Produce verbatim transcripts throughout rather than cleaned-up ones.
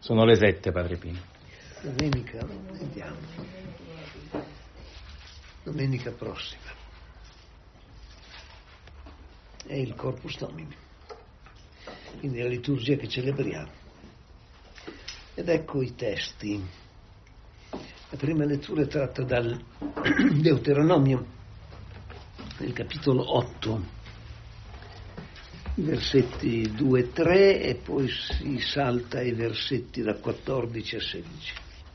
Sono le sette, Padre Pino. Domenica, vediamo. Domenica prossima. È il Corpus Domini, quindi la liturgia che celebriamo. Ed ecco i testi. La prima lettura è tratta dal Deuteronomio, nel capitolo otto, i versetti due e tre, e poi si salta ai versetti da quattordici a sedici.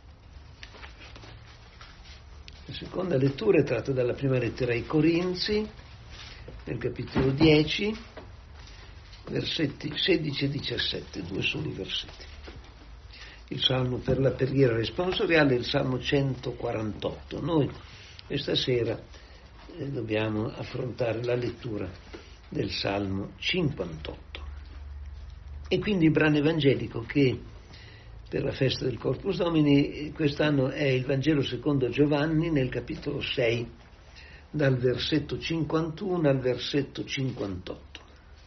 La seconda lettura è tratta dalla prima lettera ai Corinzi, nel capitolo dieci, versetti sedici e diciassette, due soli versetti. Il Salmo per la preghiera responsoriale è il Salmo centoquarantotto. Noi questa sera eh, dobbiamo affrontare la lettura del Salmo cinquantotto. E quindi il brano evangelico che per la festa del Corpus Domini quest'anno è il Vangelo secondo Giovanni, nel capitolo sei, dal versetto cinquantuno al versetto cinquantotto.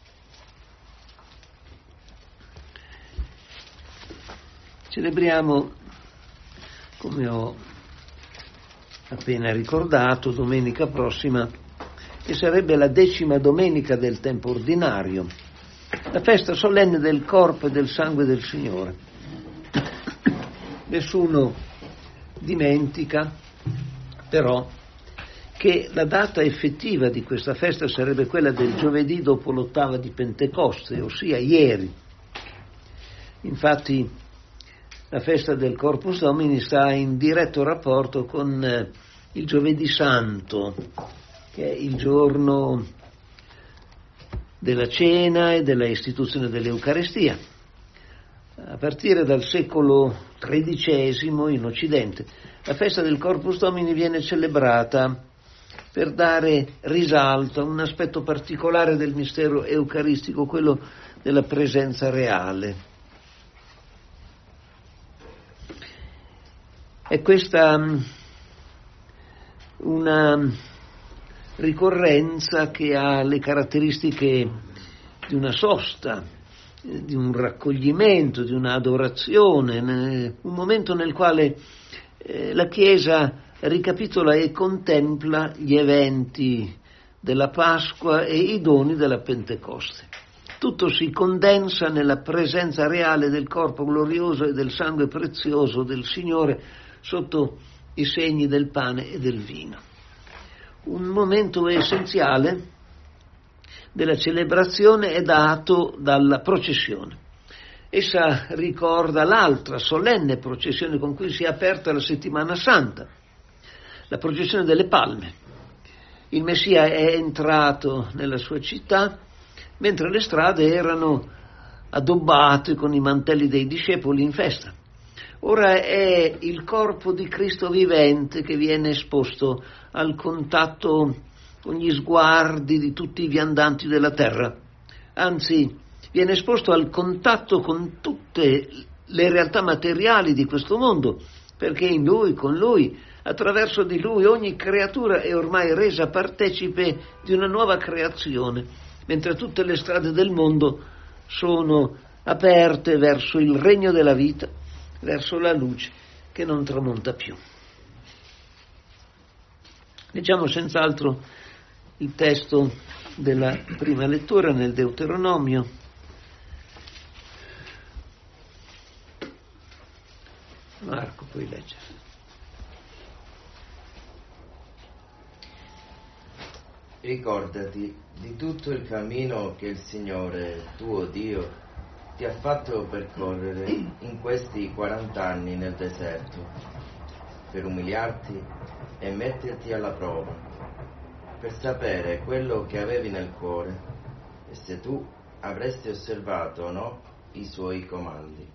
Celebriamo, come ho appena ricordato, domenica prossima, che sarebbe la decima domenica del tempo ordinario, la festa solenne del corpo e del sangue del Signore. Nessuno dimentica, però, che la data effettiva di questa festa sarebbe quella del giovedì dopo l'ottava di Pentecoste, ossia ieri. Infatti, la festa del Corpus Domini sta in diretto rapporto con eh, il Giovedì Santo, che è il giorno della cena e della istituzione dell'Eucarestia. A partire dal secolo tredicesimo in Occidente, la festa del Corpus Domini viene celebrata per dare risalto a un aspetto particolare del mistero eucaristico, quello della presenza reale. È questa una ricorrenza che ha le caratteristiche di una sosta, di un raccoglimento, di un'adorazione, un momento nel quale la Chiesa ricapitola e contempla gli eventi della Pasqua e i doni della Pentecoste. Tutto si condensa nella presenza reale del corpo glorioso e del sangue prezioso del Signore sotto i segni del pane e del vino. Un momento essenziale della celebrazione è dato dalla processione. Essa ricorda l'altra solenne processione con cui si è aperta la settimana santa, la processione delle Palme. Il Messia è entrato nella sua città mentre le strade erano addobbate con i mantelli dei discepoli in festa. Ora è il corpo di Cristo vivente che viene esposto al contatto con gli sguardi di tutti i viandanti della terra, anzi viene esposto al contatto con tutte le realtà materiali di questo mondo, perché in Lui, con Lui, attraverso di Lui ogni creatura è ormai resa partecipe di una nuova creazione, mentre tutte le strade del mondo sono aperte verso il regno della vita, verso la luce che non tramonta più. Leggiamo senz'altro il testo della prima lettura nel Deuteronomio. Marco, puoi leggere. Ricordati di tutto il cammino che il Signore, tuo Dio, ti ha fatto percorrere in questi quarant'anni nel deserto, per umiliarti e metterti alla prova, per sapere quello che avevi nel cuore e se tu avresti osservato o no i suoi comandi.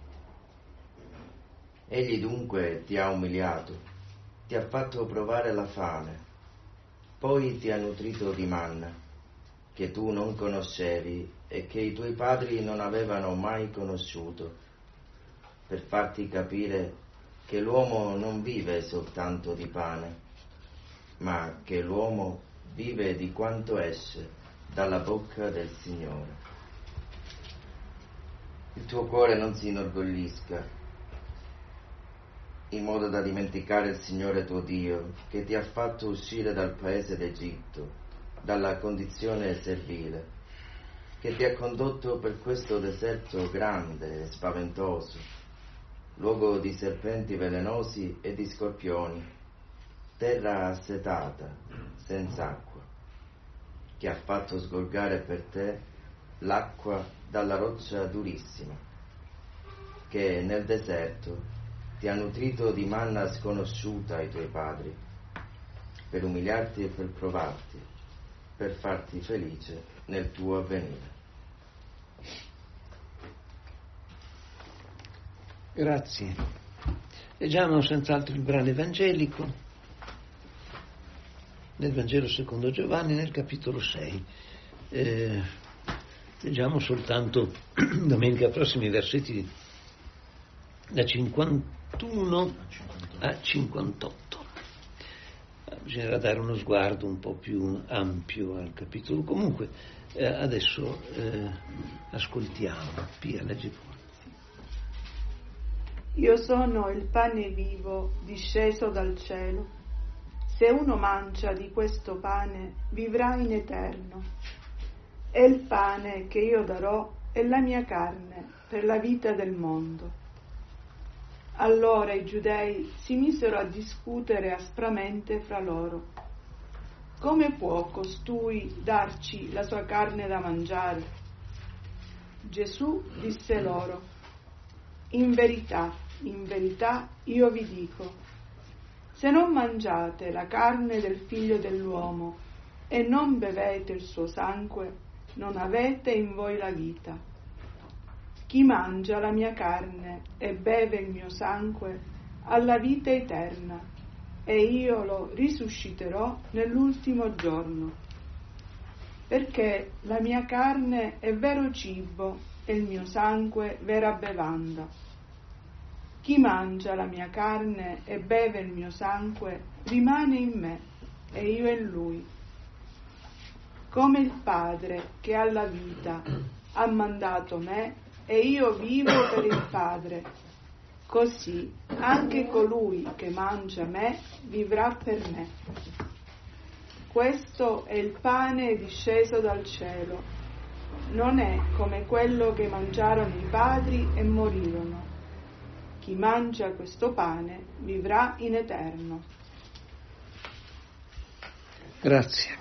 Egli dunque ti ha umiliato, ti ha fatto provare la fame, poi ti ha nutrito di manna, che tu non conoscevi e che i tuoi padri non avevano mai conosciuto, per farti capire che l'uomo non vive soltanto di pane, ma che l'uomo vive di quanto esce dalla bocca del Signore. Il tuo cuore non si inorgoglisca in modo da dimenticare il Signore tuo Dio, che ti ha fatto uscire dal paese d'Egitto, dalla condizione servile, che ti ha condotto per questo deserto grande e spaventoso, luogo di serpenti velenosi e di scorpioni, terra assetata, senza acqua, che ha fatto sgorgare per te l'acqua dalla roccia durissima, che nel deserto ti ha nutrito di manna sconosciuta ai tuoi padri, per umiliarti e per provarti, per farti felice nel tuo avvenire. Grazie. Leggiamo senz'altro il brano evangelico nel Vangelo secondo Giovanni, nel capitolo sei. Eh, leggiamo soltanto domenica prossima i versetti da cinquantuno a cinquantotto. Bisognerà dare uno sguardo un po' più ampio al capitolo. Comunque eh, adesso eh, ascoltiamo. Pia, leggi fuori. Io sono il pane vivo disceso dal cielo. Se uno mangia di questo pane vivrà in eterno. E il pane che io darò è la mia carne per la vita del mondo. Allora i giudei si misero a discutere aspramente fra loro. Come può costui darci la sua carne da mangiare? Gesù disse loro: In verità, in verità io vi dico, se non mangiate la carne del Figlio dell'uomo e non bevete il suo sangue, non avete in voi la vita. Chi mangia la mia carne e beve il mio sangue ha la vita eterna, e io lo risusciterò nell'ultimo giorno. Perché la mia carne è vero cibo e il mio sangue vera bevanda. Chi mangia la mia carne e beve il mio sangue rimane in me e io in lui. Come il Padre che ha la vita ha mandato me e io vivo per il Padre, così anche colui che mangia me vivrà per me. Questo è il pane disceso dal cielo, non è come quello che mangiarono i padri e morirono. Chi mangia questo pane vivrà in eterno. Grazie.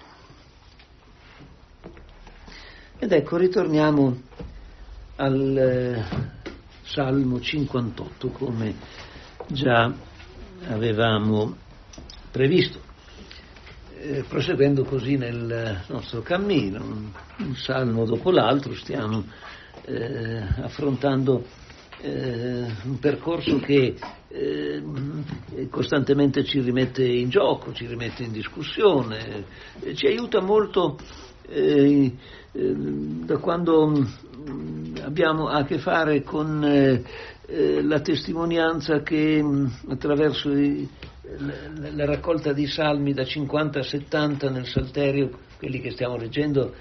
Ed ecco, ritorniamo al eh, Salmo cinquantotto, come già avevamo previsto, eh, proseguendo così nel nostro cammino, un, un salmo dopo l'altro, stiamo eh, affrontando eh, un percorso che eh, costantemente ci rimette in gioco, ci rimette in discussione, eh, ci aiuta molto eh, eh, da quando abbiamo a che fare con eh, eh, la testimonianza che mh, attraverso i, la, la raccolta di salmi da cinquanta a settanta nel Salterio, quelli che stiamo leggendo,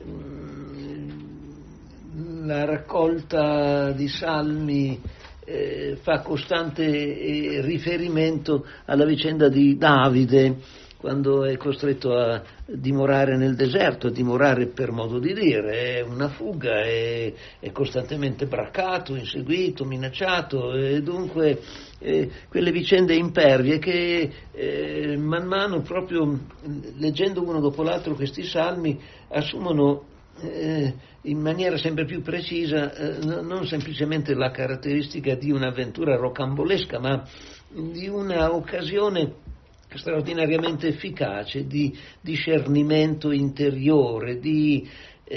mh, la raccolta di salmi eh, fa costante eh, riferimento alla vicenda di Davide, quando è costretto a dimorare nel deserto, a dimorare per modo di dire, è una fuga, è, è costantemente braccato, inseguito, minacciato, e dunque eh, quelle vicende impervie che eh, man mano, proprio leggendo uno dopo l'altro questi salmi, assumono eh, in maniera sempre più precisa eh, non semplicemente la caratteristica di un'avventura rocambolesca, ma di una occasione straordinariamente efficace di discernimento interiore, di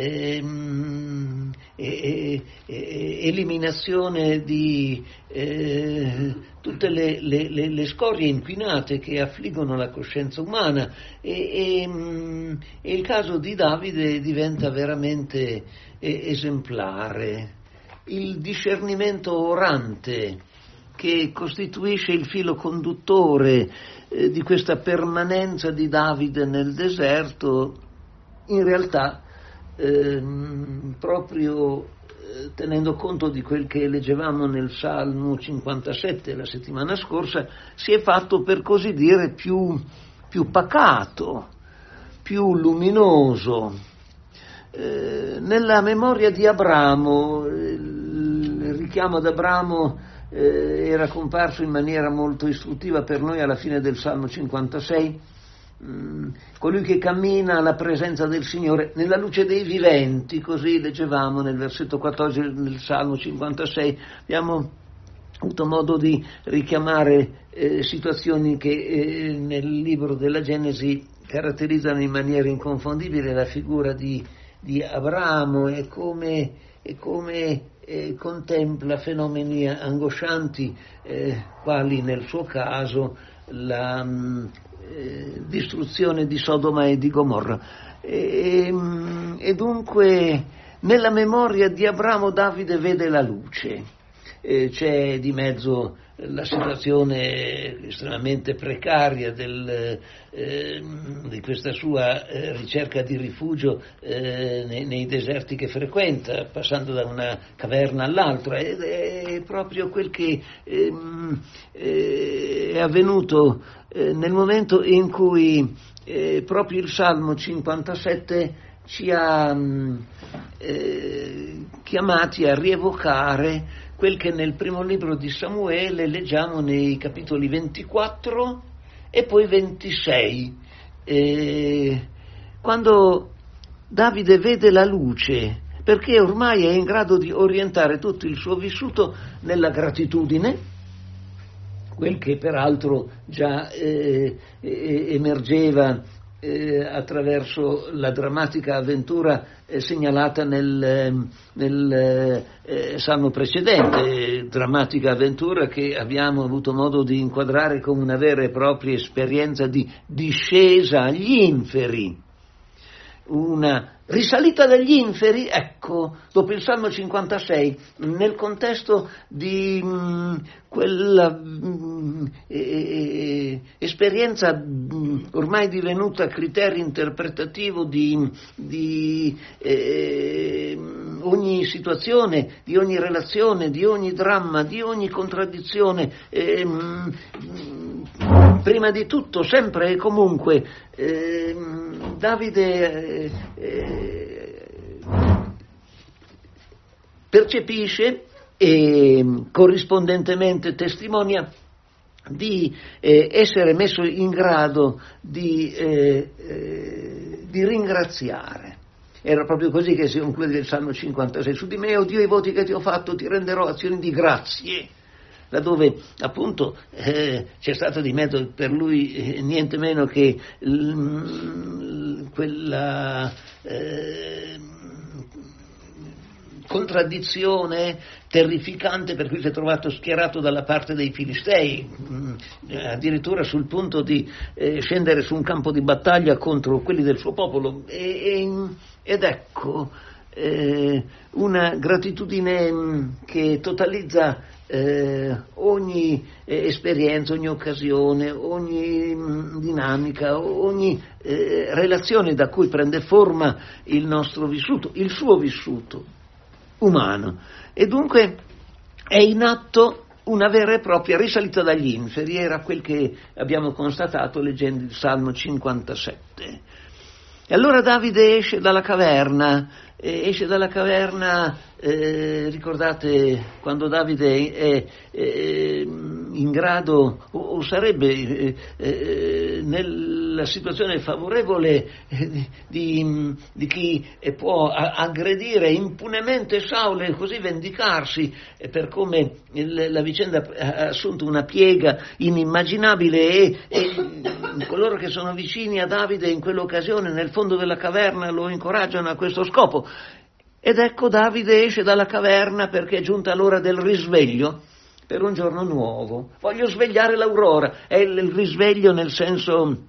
ehm, e, e, eliminazione di eh, tutte le, le, le, le scorie inquinate che affliggono la coscienza umana, e, e, e il caso di Davide diventa veramente esemplare. Il discernimento orante che costituisce il filo conduttore eh, di questa permanenza di Davide nel deserto, in realtà ehm, proprio tenendo conto di quel che leggevamo nel Salmo cinquantasette la settimana scorsa, si è fatto, per così dire, più, più pacato, più luminoso. Eh, nella memoria di Abramo, il richiamo ad Abramo eh, era comparso in maniera molto istruttiva per noi alla fine del Salmo cinquantasei, mm, colui che cammina alla presenza del Signore nella luce dei viventi, così leggevamo nel versetto quattordici del Salmo cinquantasei. Abbiamo avuto modo di richiamare eh, situazioni che eh, nel libro della Genesi caratterizzano in maniera inconfondibile la figura di, di Abramo e come, e come eh, contempla fenomeni angoscianti, eh, quali nel suo caso la mh, eh, distruzione di Sodoma e di Gomorra. E, mh, e dunque nella memoria di Abramo Davide vede la luce. Eh, c'è di mezzo la situazione estremamente precaria del, eh, di questa sua eh, ricerca di rifugio eh, nei, nei deserti che frequenta, passando da una caverna all'altra, ed è proprio quel che eh, eh, è avvenuto eh, nel momento in cui eh, proprio il Salmo cinquantasette ci ha eh, chiamati a rievocare quel che nel primo libro di Samuele leggiamo nei capitoli ventiquattro e poi ventisei, eh, quando Davide vede la luce, perché ormai è in grado di orientare tutto il suo vissuto nella gratitudine, quel che peraltro già eh, emergeva Eh, attraverso la drammatica avventura eh, segnalata nel, nel eh, Salmo precedente, drammatica avventura che abbiamo avuto modo di inquadrare come una vera e propria esperienza di discesa agli inferi, una risalita dagli inferi. Ecco, dopo il Salmo cinquantasei, nel contesto di mh, quella mh, eh, esperienza mh, ormai divenuta criterio interpretativo di, di eh, ogni situazione, di ogni relazione, di ogni dramma, di ogni contraddizione, eh, mh, prima di tutto, sempre e comunque, eh, Davide eh, eh, percepisce e corrispondentemente testimonia di eh, essere messo in grado di, eh, eh, di ringraziare. Era proprio così che si conclude il Salmo cinquantasei: su di me, o Dio, i voti che ti ho fatto, ti renderò azioni di grazie. Laddove appunto eh, c'è stato di mezzo per lui eh, niente meno che l, quella eh, contraddizione terrificante per cui si è trovato schierato dalla parte dei Filistei, addirittura sul punto di eh, scendere su un campo di battaglia contro quelli del suo popolo. E, e, ed ecco eh, una gratitudine che totalizza Eh, ogni eh, esperienza, ogni occasione, ogni mh, dinamica, ogni eh, relazione da cui prende forma il nostro vissuto, il suo vissuto umano. E dunque è in atto una vera e propria risalita dagli inferi, era quel che abbiamo constatato leggendo il Salmo cinquantasette. E allora Davide esce dalla caverna, eh, esce dalla caverna, eh, ricordate quando Davide è eh, in grado, o, o sarebbe eh, eh, nella situazione favorevole eh, di, di chi può aggredire impunemente Saul e così vendicarsi, eh, per come il, la vicenda ha assunto una piega inimmaginabile, e, e coloro che sono vicini a Davide in quell'occasione nel fondo della caverna lo incoraggiano a questo scopo. Ed ecco Davide esce dalla caverna perché è giunta l'ora del risveglio per un giorno nuovo. Voglio svegliare l'aurora, è il risveglio nel senso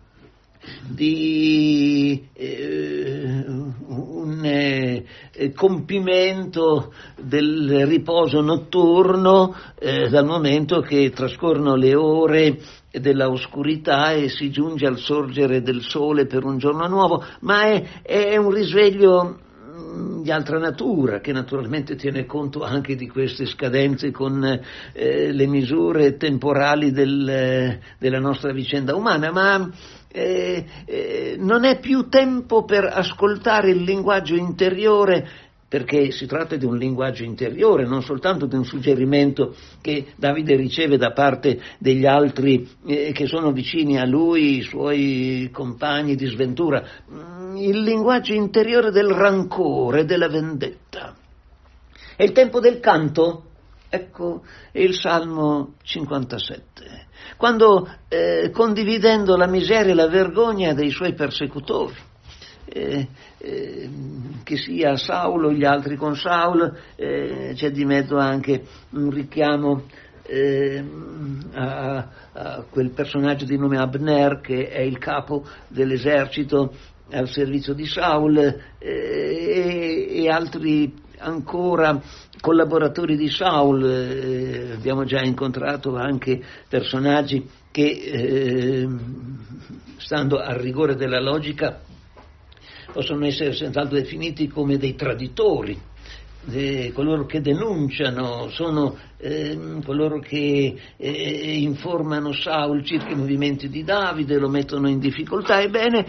di eh, un eh, compimento del riposo notturno, eh, dal momento che trascorrono le ore della oscurità e si giunge al sorgere del sole per un giorno nuovo, ma è, è un risveglio di altra natura, che naturalmente tiene conto anche di queste scadenze con eh, le misure temporali del, della nostra vicenda umana, ma eh, eh, non è più tempo per ascoltare il linguaggio interiore, perché si tratta di un linguaggio interiore, non soltanto di un suggerimento che Davide riceve da parte degli altri eh, che sono vicini a lui, i suoi compagni di sventura, il linguaggio interiore del rancore, della vendetta. È il tempo del canto? Ecco, è il Salmo cinquantasette, quando eh, condividendo la miseria e la vergogna dei suoi persecutori, Eh, eh, che sia Saulo o gli altri con Saulo, eh, c'è di mezzo anche un richiamo eh, a, a quel personaggio di nome Abner, che è il capo dell'esercito al servizio di Saul, eh, e, e altri ancora collaboratori di Saul. Eh, abbiamo già incontrato anche personaggi che, eh, stando al rigore della logica, possono essere senz'altro definiti come dei traditori, eh, coloro che denunciano, sono eh, coloro che eh, informano Saul circa i movimenti di Davide, lo mettono in difficoltà. Ebbene,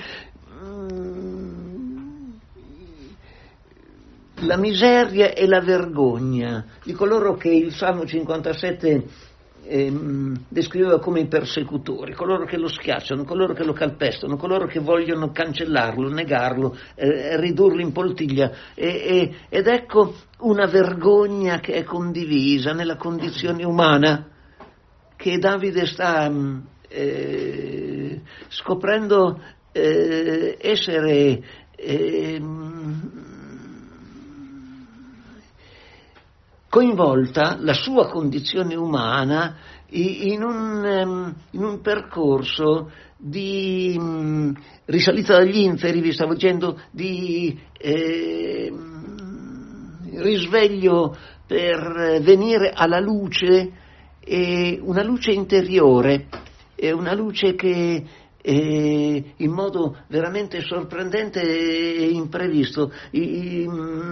mm, la miseria e la vergogna di coloro che il Salmo cinquantasette Ehm, descriveva come i persecutori, coloro che lo schiacciano, coloro che lo calpestano, coloro che vogliono cancellarlo, negarlo, eh, ridurlo in poltiglia, e, e, ed ecco una vergogna che è condivisa nella condizione umana, che Davide sta eh, scoprendo eh, essere eh, coinvolta, la sua condizione umana, in un, in un percorso di risalita dagli inferi, vi stavo dicendo, di eh, risveglio per venire alla luce, e una luce interiore, e una luce che e in modo veramente sorprendente e imprevisto i,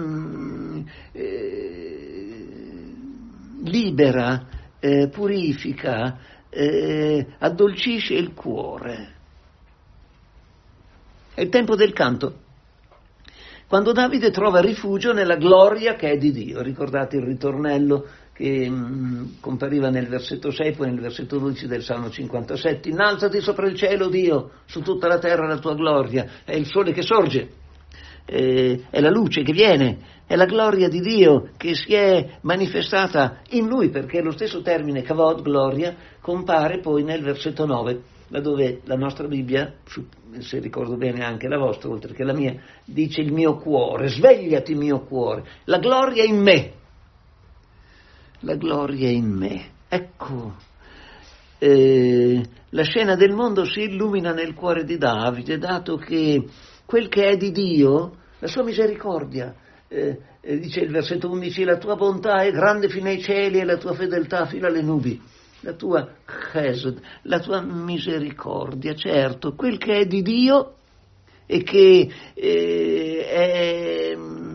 eh, libera, eh, purifica, eh, addolcisce il cuore. È il tempo del canto, quando Davide trova rifugio nella gloria che è di Dio. Ricordate il ritornello che mh, compariva nel versetto sei, poi nel versetto dodici del Salmo cinquantasette. Innalzati sopra il cielo, Dio, su tutta la terra la tua gloria. È il sole che sorge, eh, è la luce che viene, è la gloria di Dio che si è manifestata in lui, perché lo stesso termine kavod, gloria, compare poi nel versetto nove, laddove la nostra Bibbia, se ricordo bene anche la vostra, oltre che la mia, dice il mio cuore, svegliati mio cuore, la gloria in me. La gloria in me. Ecco, eh, la scena del mondo si illumina nel cuore di Davide, dato che quel che è di Dio, la sua misericordia, eh, eh, dice il versetto undici, la tua bontà è grande fino ai cieli e la tua fedeltà fino alle nubi. La tua chesed, la tua misericordia, certo, quel che è di Dio e che eh, è...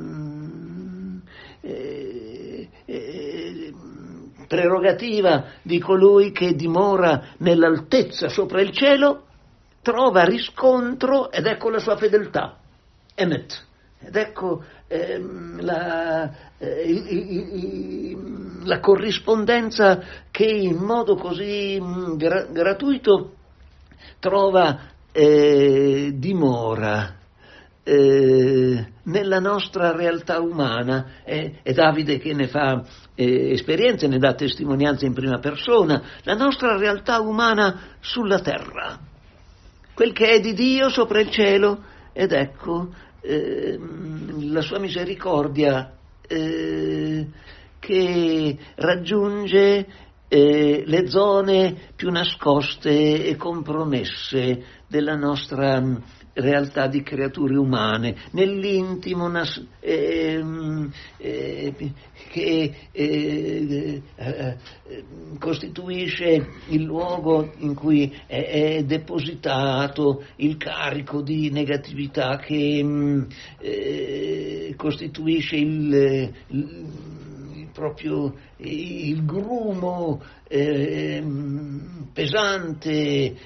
Eh, eh, prerogativa di colui che dimora nell'altezza sopra il cielo, trova riscontro, ed ecco la sua fedeltà, emet, ed ecco ehm, la, eh, il, il, la corrispondenza che in modo così mh, gra- gratuito trova eh, dimora Eh, nella nostra realtà umana, eh, è Davide che ne fa eh, esperienze, ne dà testimonianza in prima persona, la nostra realtà umana sulla terra, quel che è di Dio sopra il cielo, ed ecco eh, la sua misericordia eh, che raggiunge eh, le zone più nascoste e compromesse della nostra realtà di creature umane, nell'intimo nas- ehm, eh, che eh, eh, costituisce il luogo in cui è, è depositato il carico di negatività che eh, costituisce il, il, il proprio il grumo eh, pesante e,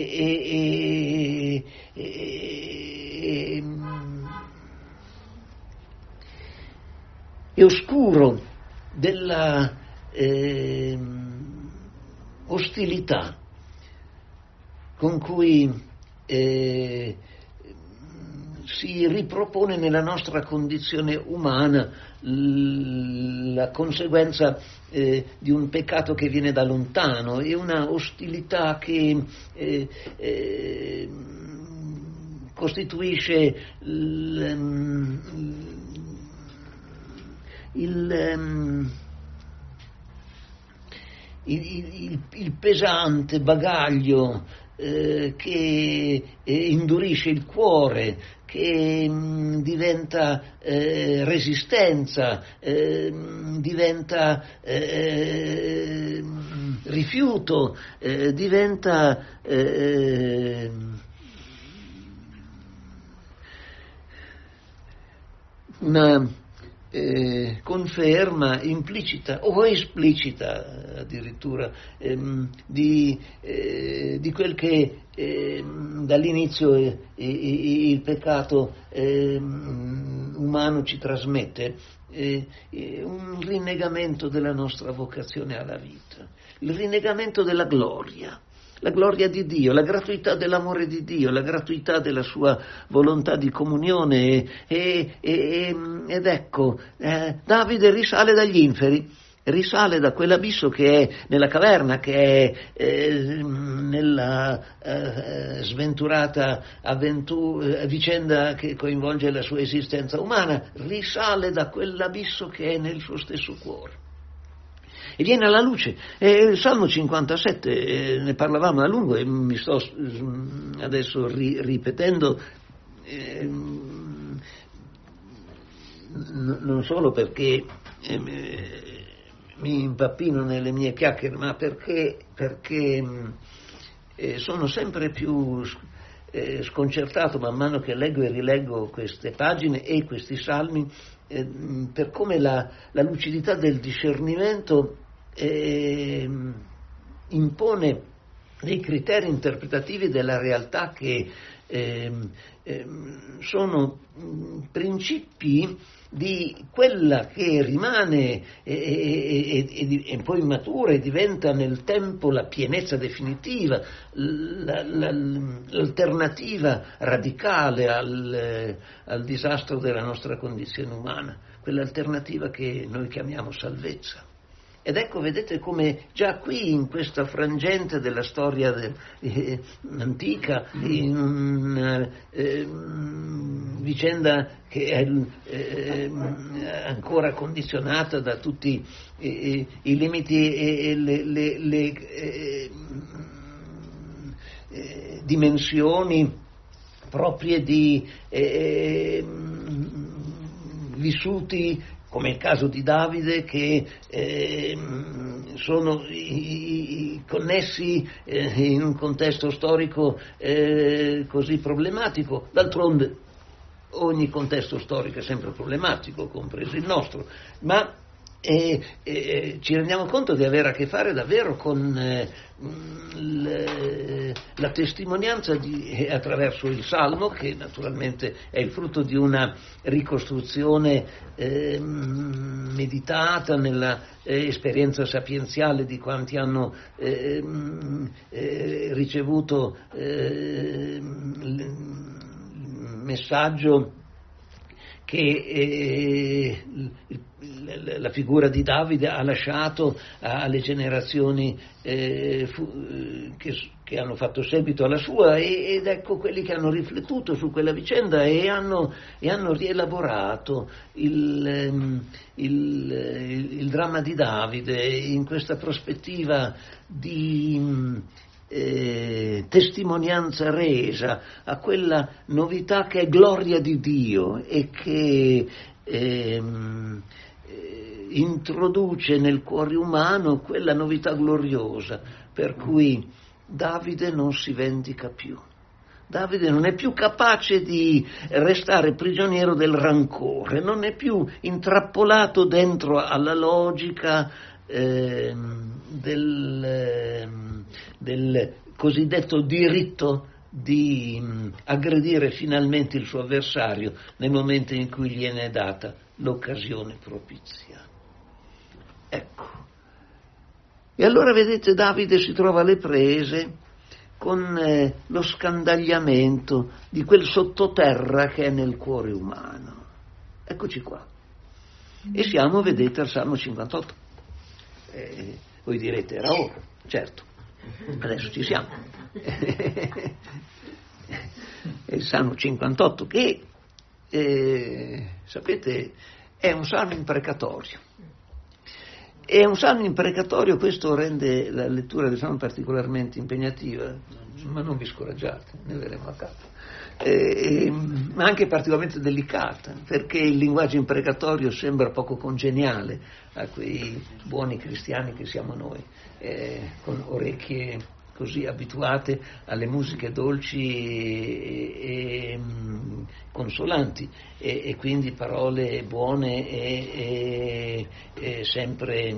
e, e, e, e oscuro della eh, ostilità con cui eh, si ripropone nella nostra condizione umana la conseguenza eh, di un peccato che viene da lontano e una ostilità che eh, eh, costituisce il, il, il, il, il pesante bagaglio eh, che eh, indurisce il cuore, che mh, diventa eh, resistenza, eh, diventa eh, rifiuto, eh, diventa eh, una eh, conferma implicita o esplicita addirittura ehm, di, eh, di quel che eh, dall'inizio eh, eh, il peccato eh, umano ci trasmette, eh, eh, un rinnegamento della nostra vocazione alla vita, il rinnegamento della gloria. La gloria di Dio, la gratuità dell'amore di Dio, la gratuità della sua volontà di comunione e, e, ed ecco, eh, Davide risale dagli inferi, risale da quell'abisso che è nella caverna, che è eh, nella eh, sventurata avventura, vicenda che coinvolge la sua esistenza umana, risale da quell'abisso che è nel suo stesso cuore. E viene alla luce. Eh, il Salmo cinquantasette, eh, ne parlavamo a lungo e mi sto adesso ri- ripetendo, eh, n- non solo perché eh, mi impappino nelle mie chiacchiere, ma perché, perché eh, sono sempre più eh, sconcertato man mano che leggo e rileggo queste pagine e questi salmi, eh, per come la, la lucidità del discernimento eh, impone dei criteri interpretativi della realtà che eh, eh, sono principi di quella che rimane e, e, e, e poi matura e diventa nel tempo la pienezza definitiva, la, la, l'alternativa radicale al, al disastro della nostra condizione umana, quell'alternativa che noi chiamiamo salvezza. Ed ecco, vedete come già qui in questa frangente della storia de, eh, antica, in una eh, vicenda che è eh, ancora condizionata da tutti eh, i limiti e le, le, le eh, eh, dimensioni proprie di eh, vissuti, come il caso di Davide, che eh, sono i, i, connessi eh, in un contesto storico eh, così problematico. D'altronde ogni contesto storico è sempre problematico, compreso il nostro, ma eh, eh, ci rendiamo conto di avere a che fare davvero con eh, le, la testimonianza di, eh, attraverso il Salmo, che naturalmente è il frutto di una ricostruzione eh, meditata nella eh, esperienza sapienziale di quanti hanno eh, eh, ricevuto eh, il messaggio che eh, la figura di Davide ha lasciato alle generazioni eh, fu, che, che hanno fatto seguito alla sua, e, ed ecco quelli che hanno riflettuto su quella vicenda e hanno, e hanno rielaborato il, il, il, il dramma di Davide in questa prospettiva di eh, testimonianza resa, a quella novità che è gloria di Dio e che ehm, eh, introduce nel cuore umano quella novità gloriosa per cui Davide non si vendica più. Davide non è più capace di restare prigioniero del rancore, non è più intrappolato dentro alla logica eh, del, eh, del cosiddetto diritto di mh, aggredire finalmente il suo avversario nel momento in cui gli è data l'occasione propizia. Ecco. E allora vedete, Davide si trova alle prese con eh, lo scandagliamento di quel sottoterra che è nel cuore umano. Eccoci qua. E siamo, vedete, al Salmo cinquantotto. Eh, voi direte, era ora, certo, adesso ci siamo. È il Salmo cinquantotto che, eh, sapete, è un salmo imprecatorio. È un salmo imprecatorio, questo rende la lettura del salmo particolarmente impegnativa, ma non vi scoraggiate, ne vedremo a capo, eh, ma anche particolarmente delicata, perché il linguaggio imprecatorio sembra poco congeniale a quei buoni cristiani che siamo noi, eh, con orecchie così abituate alle musiche dolci e, e, e consolanti e, e quindi parole buone e, e, e sempre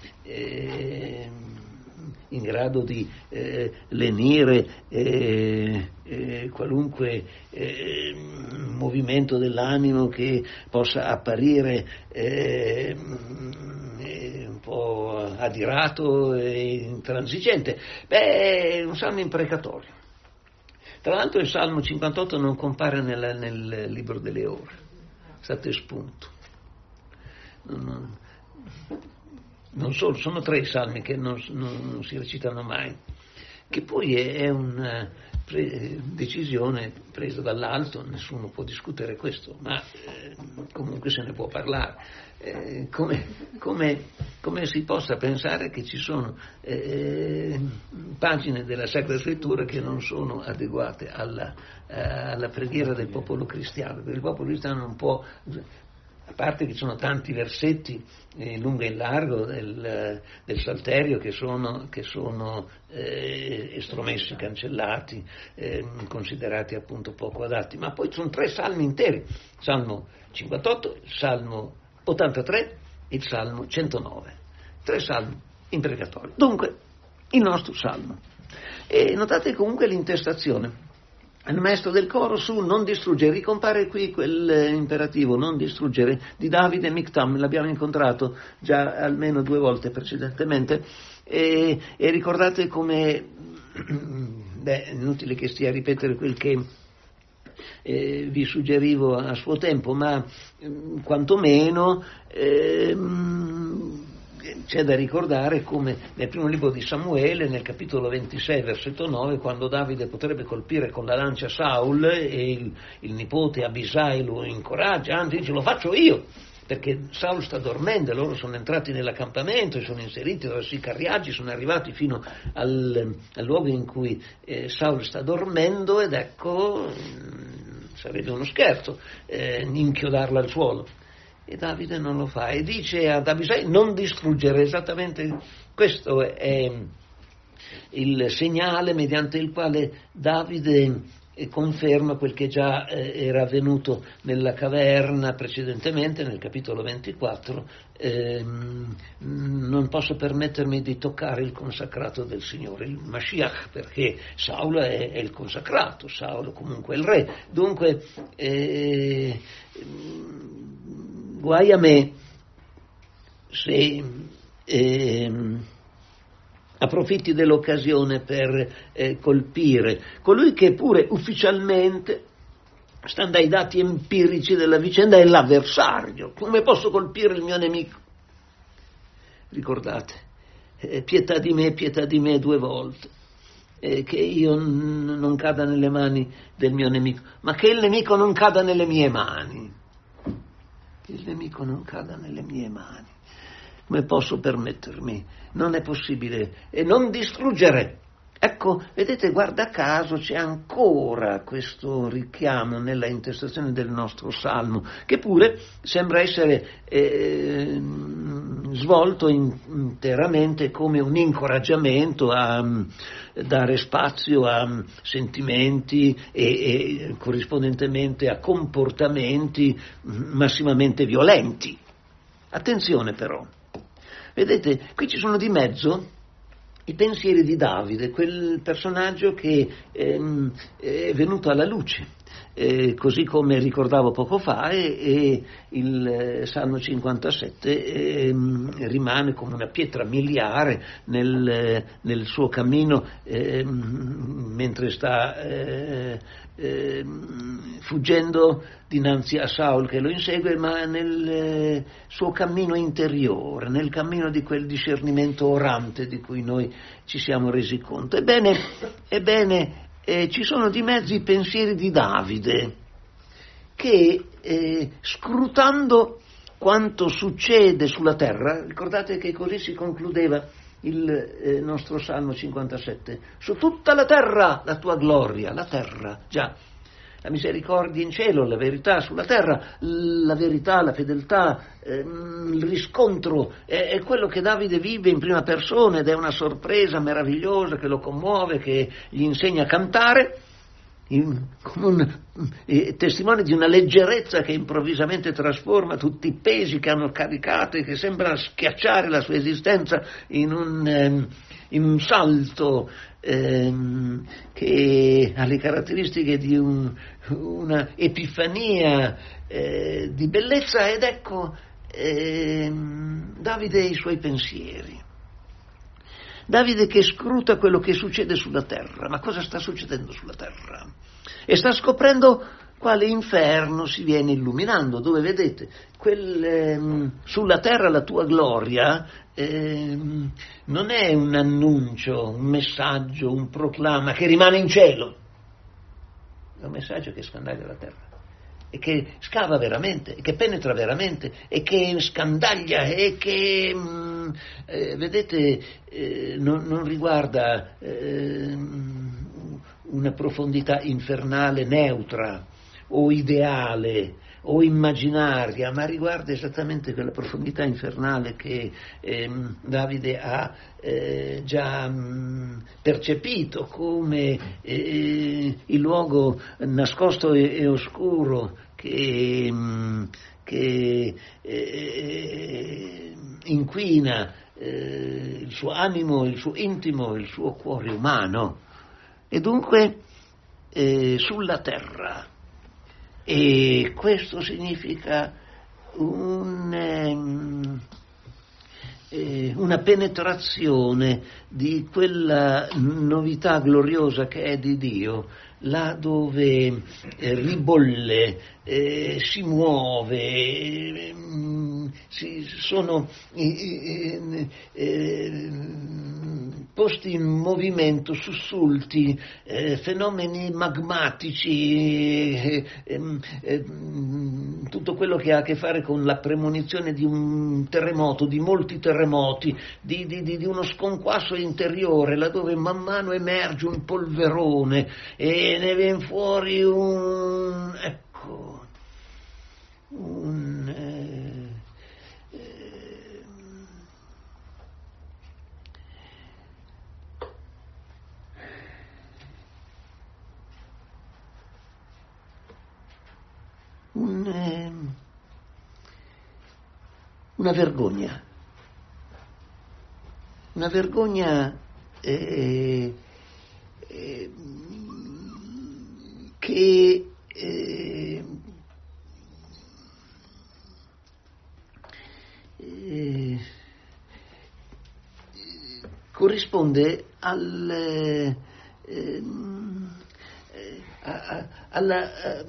e, in grado di eh, lenire eh, eh, qualunque eh, movimento dell'animo che possa apparire eh, eh, un po' adirato e intransigente. Beh, è un salmo imprecatorio. Tra l'altro il Salmo cinquantotto non compare nel, nel libro delle ore, è stato espunto. Non, non, non solo, sono tre i salmi che non, non, non si recitano mai, che poi è, è una pre- decisione presa dall'alto, nessuno può discutere questo, ma eh, comunque se ne può parlare. Eh, come, come, come si possa pensare che ci sono eh, pagine della Sacra Scrittura che non sono adeguate alla, eh, alla preghiera del popolo cristiano, perché il popolo cristiano non può, a parte che ci sono tanti versetti eh, lungo e largo del, del Salterio che sono, che sono eh, estromessi, cancellati, eh, considerati appunto poco adatti, ma poi ci sono tre salmi interi, Salmo cinquantotto, il Salmo ottantatré e il Salmo centonove, tre salmi imprecatori. Dunque, il nostro salmo. E notate comunque l'intestazione. Il maestro del coro su non distruggere, ricompare qui quel imperativo, non distruggere, di Davide Miktam, l'abbiamo incontrato già almeno due volte precedentemente, e, e ricordate come, beh, è inutile che stia a ripetere quel che eh, vi suggerivo a suo tempo, ma eh, quantomeno eh, c'è da ricordare come nel primo libro di Samuele, nel capitolo ventisei, versetto nove, quando Davide potrebbe colpire con la lancia Saul e il, il nipote Abisai lo incoraggia, anzi dice lo faccio io, perché Saul sta dormendo e loro sono entrati nell'accampamento e sono inseriti verso i carriaggi, sono arrivati fino al, al luogo in cui eh, Saul sta dormendo ed ecco, mh, sarebbe uno scherzo, eh, inchiodarlo al suolo. E Davide non lo fa e dice ad Abisai non distruggere, esattamente questo è il segnale mediante il quale Davide conferma quel che già era avvenuto nella caverna precedentemente nel capitolo ventiquattro, ehm, non posso permettermi di toccare il consacrato del Signore, il Mashiach, perché Saulo è, è il consacrato, Saulo comunque è il re, dunque eh, guai a me se eh, approfitti dell'occasione per eh, colpire colui che pure ufficialmente, stando ai dati empirici della vicenda, è l'avversario. Come posso colpire il mio nemico? Ricordate, eh, pietà di me, pietà di me due volte, eh, che io n- non cada nelle mani del mio nemico, ma che il nemico non cada nelle mie mani. Il nemico non cada nelle mie mani. Come posso permettermi? Non è possibile. E non distruggere. Ecco, vedete, guarda caso c'è ancora questo richiamo nella intestazione del nostro salmo, che pure sembra essere eh, svolto in, interamente come un incoraggiamento a um, dare spazio a um, sentimenti e, e corrispondentemente a comportamenti massimamente violenti. Attenzione però, vedete, qui ci sono di mezzo i pensieri di Davide, quel personaggio che ehm, è venuto alla luce, eh, così come ricordavo poco fa, e, e il eh, Salmo cinquantasette eh, rimane come una pietra miliare nel, eh, nel suo cammino eh, mentre sta eh, eh, fuggendo dinanzi a Saul che lo insegue, ma nel eh, suo cammino interiore, nel cammino di quel discernimento orante di cui noi ci siamo resi conto. Ebbene, ebbene eh, ci sono di mezzo i pensieri di Davide che eh, scrutando quanto succede sulla terra, ricordate che così si concludeva il eh, nostro Salmo cinquantasette, su tutta la terra la tua gloria, la terra, già, la misericordia in cielo, la verità sulla terra, la verità, la fedeltà, ehm, il riscontro, è, è quello che Davide vive in prima persona ed è una sorpresa meravigliosa che lo commuove, che gli insegna a cantare, in, come un eh, testimone di una leggerezza che improvvisamente trasforma tutti i pesi che hanno caricato e che sembra schiacciare la sua esistenza in un, ehm, in un salto ehm, che ha le caratteristiche di un, una epifania eh, di bellezza. Ed ecco ehm, Davide e i suoi pensieri. Davide che scruta quello che succede sulla terra. Ma cosa sta succedendo sulla terra? E sta scoprendo quale inferno si viene illuminando, dove vedete, quel, ehm, sulla terra la tua gloria ehm, non è un annuncio, un messaggio, un proclama che rimane in cielo, è un messaggio che scandaglia la terra, e che scava veramente, e che penetra veramente, e che scandaglia, e che, mh, eh, vedete, eh, non, non riguarda eh, una profondità infernale neutra, o ideale, o immaginaria, ma riguarda esattamente quella profondità infernale che ehm, Davide ha eh, già mh, percepito come eh, il luogo nascosto e, e oscuro che, mh, che eh, inquina eh, il suo animo, il suo intimo, il suo cuore umano. E dunque eh, sulla terra. E questo significa un, ehm, eh, una penetrazione di quella novità gloriosa che è di Dio, là dove eh, ribolle, eh, si muove, eh, si, sono eh, eh, posti in movimento sussulti, eh, fenomeni magmatici, eh, eh, eh, tutto quello che ha a che fare con la premonizione di un terremoto, di molti terremoti, di, di, di uno sconquasso interiore, laddove man mano emerge un polverone e ne viene fuori un, ecco, un eh, eh, un, eh, una vergogna, una vergogna eh, eh, che eh, eh, corrisponde al, eh, eh, a, alla, a,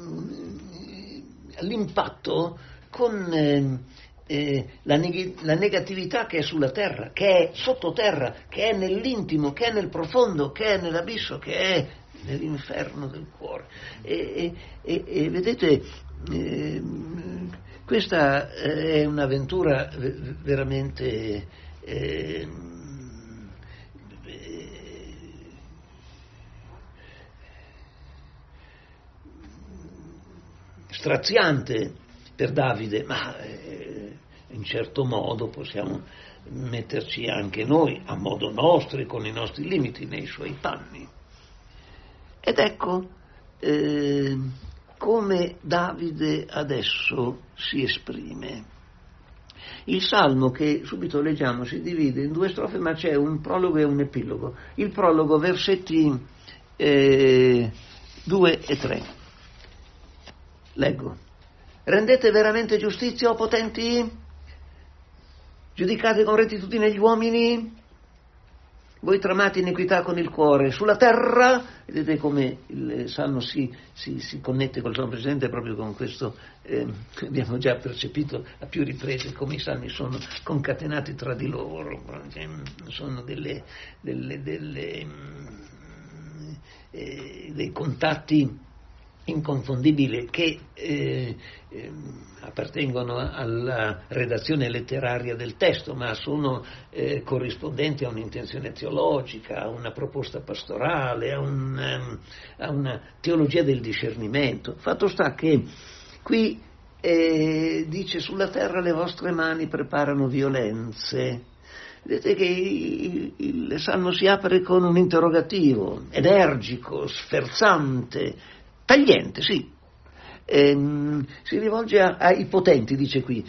all'impatto con eh, eh, la, neg- la negatività che è sulla terra, che è sottoterra, che è nell'intimo, che è nel profondo, che è nell'abisso, che è nell'inferno del cuore. E, e, e vedete, eh, questa è un'avventura veramente eh, straziante per Davide, ma eh, in certo modo possiamo metterci anche noi, a modo nostro e con i nostri limiti, nei suoi panni. Ed ecco eh, come Davide adesso si esprime. Il salmo che subito leggiamo si divide in due strofe, ma c'è un prologo e un epilogo. Il prologo, versetti eh, due e tre. Leggo. Rendete veramente giustizia, o potenti? Giudicate con rettitudine gli uomini? Voi tramate iniquità con il cuore sulla terra. Vedete come il Salmo si, si, si connette col Salmo precedente proprio con questo. Eh, abbiamo già percepito a più riprese come i Salmi sono concatenati tra di loro, sono delle, delle, delle, eh, dei contatti inconfondibili che eh, eh, appartengono alla redazione letteraria del testo, ma sono eh, corrispondenti a un'intenzione teologica, a una proposta pastorale, a, un, um, a una teologia del discernimento. Fatto sta che qui eh, dice: sulla terra le vostre mani preparano violenze. Vedete che il, il Salmo si apre con un interrogativo energico, sferzante, tagliente, sì. Ehm, si rivolge a, ai potenti, dice qui.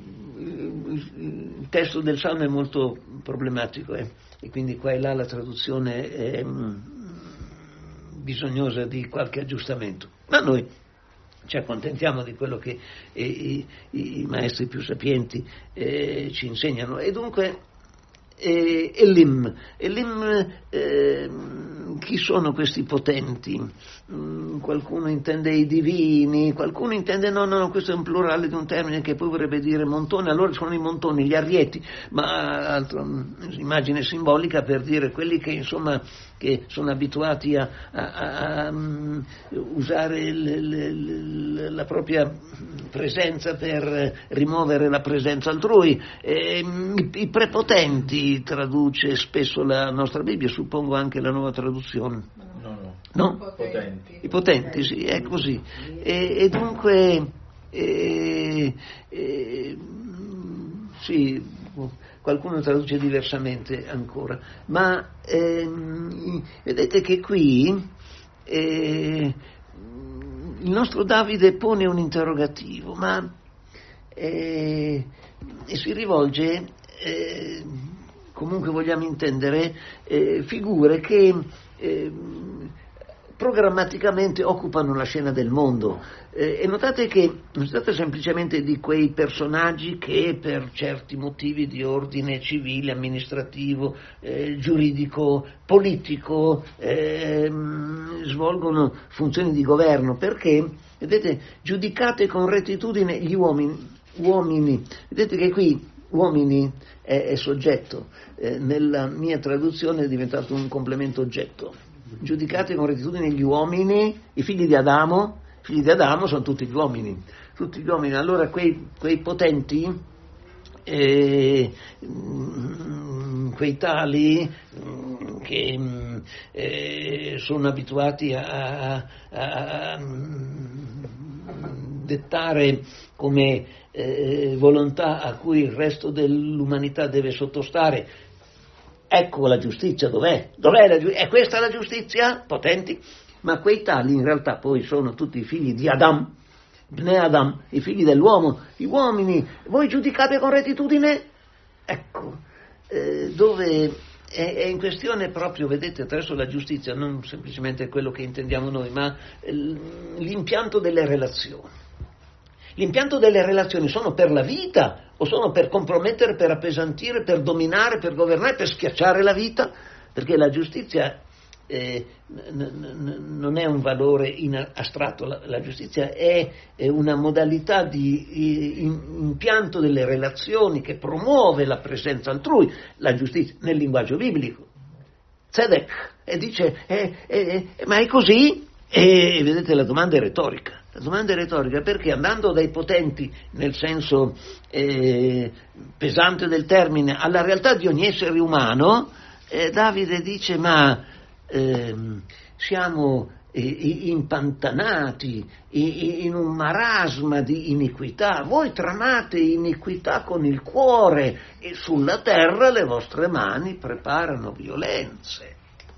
Il testo del Salmo è molto problematico eh? e quindi qua e là la traduzione è mm, bisognosa di qualche aggiustamento. Ma noi ci accontentiamo di quello che eh, i, i maestri più sapienti eh, ci insegnano. E dunque E, Elim, Elim eh, chi sono questi potenti? Mm, qualcuno intende i divini, qualcuno intende, no, no, questo è un plurale di un termine che poi vorrebbe dire montone, allora sono i montoni, gli arieti, ma altro, immagine simbolica per dire quelli che insomma che sono abituati a, a, a, a um, usare le, le, le, la propria presenza per rimuovere la presenza altrui. E, i, i prepotenti traduce spesso la nostra Bibbia, suppongo anche la nuova traduzione. No, no. No? Potenti. I potenti, sì, è così. E, e dunque, e, e, sì, qualcuno traduce diversamente ancora, ma ehm, vedete che qui eh, il nostro Davide pone un interrogativo, ma eh, e si rivolge, eh, comunque vogliamo intendere, eh, figure che eh, programmaticamente occupano la scena del mondo. Eh, e notate che non si tratta semplicemente di quei personaggi che per certi motivi di ordine civile, amministrativo, eh, giuridico, politico eh, svolgono funzioni di governo, perché, vedete, giudicate con rettitudine gli uomini, uomini. Vedete che qui uomini è, è soggetto, eh, nella mia traduzione è diventato un complemento oggetto. Giudicate con rettitudine gli uomini, i figli di Adamo. I figli di Adamo sono tutti gli uomini, tutti gli uomini. Allora quei, quei potenti, eh, quei tali che eh, sono abituati a, a, a dettare come eh, volontà a cui il resto dell'umanità deve sottostare. Ecco la giustizia, dov'è? Dov'è la giustizia? È questa la giustizia? Potenti? Ma quei tali in realtà poi sono tutti i figli di Adam, Bnei Adam, i figli dell'uomo, gli uomini. Voi giudicate con rettitudine? Ecco, eh, dove è, è in questione proprio, vedete, attraverso la giustizia, non semplicemente quello che intendiamo noi, ma eh, l'impianto delle relazioni. L'impianto delle relazioni sono per la vita o sono per compromettere, per appesantire, per dominare, per governare, per schiacciare la vita? Perché la giustizia eh, n- n- non è un valore in astratto, la, la giustizia è, è una modalità di in, impianto delle relazioni che promuove la presenza altrui, la giustizia nel linguaggio biblico. Tzedek, e dice, eh, eh, eh, ma è così? E vedete, la domanda è retorica. La domanda è retorica perché, andando dai potenti nel senso eh, pesante del termine alla realtà di ogni essere umano, eh, Davide dice: ma eh, siamo impantanati in un marasma di iniquità. Voi tramate iniquità con il cuore e sulla terra le vostre mani preparano violenze.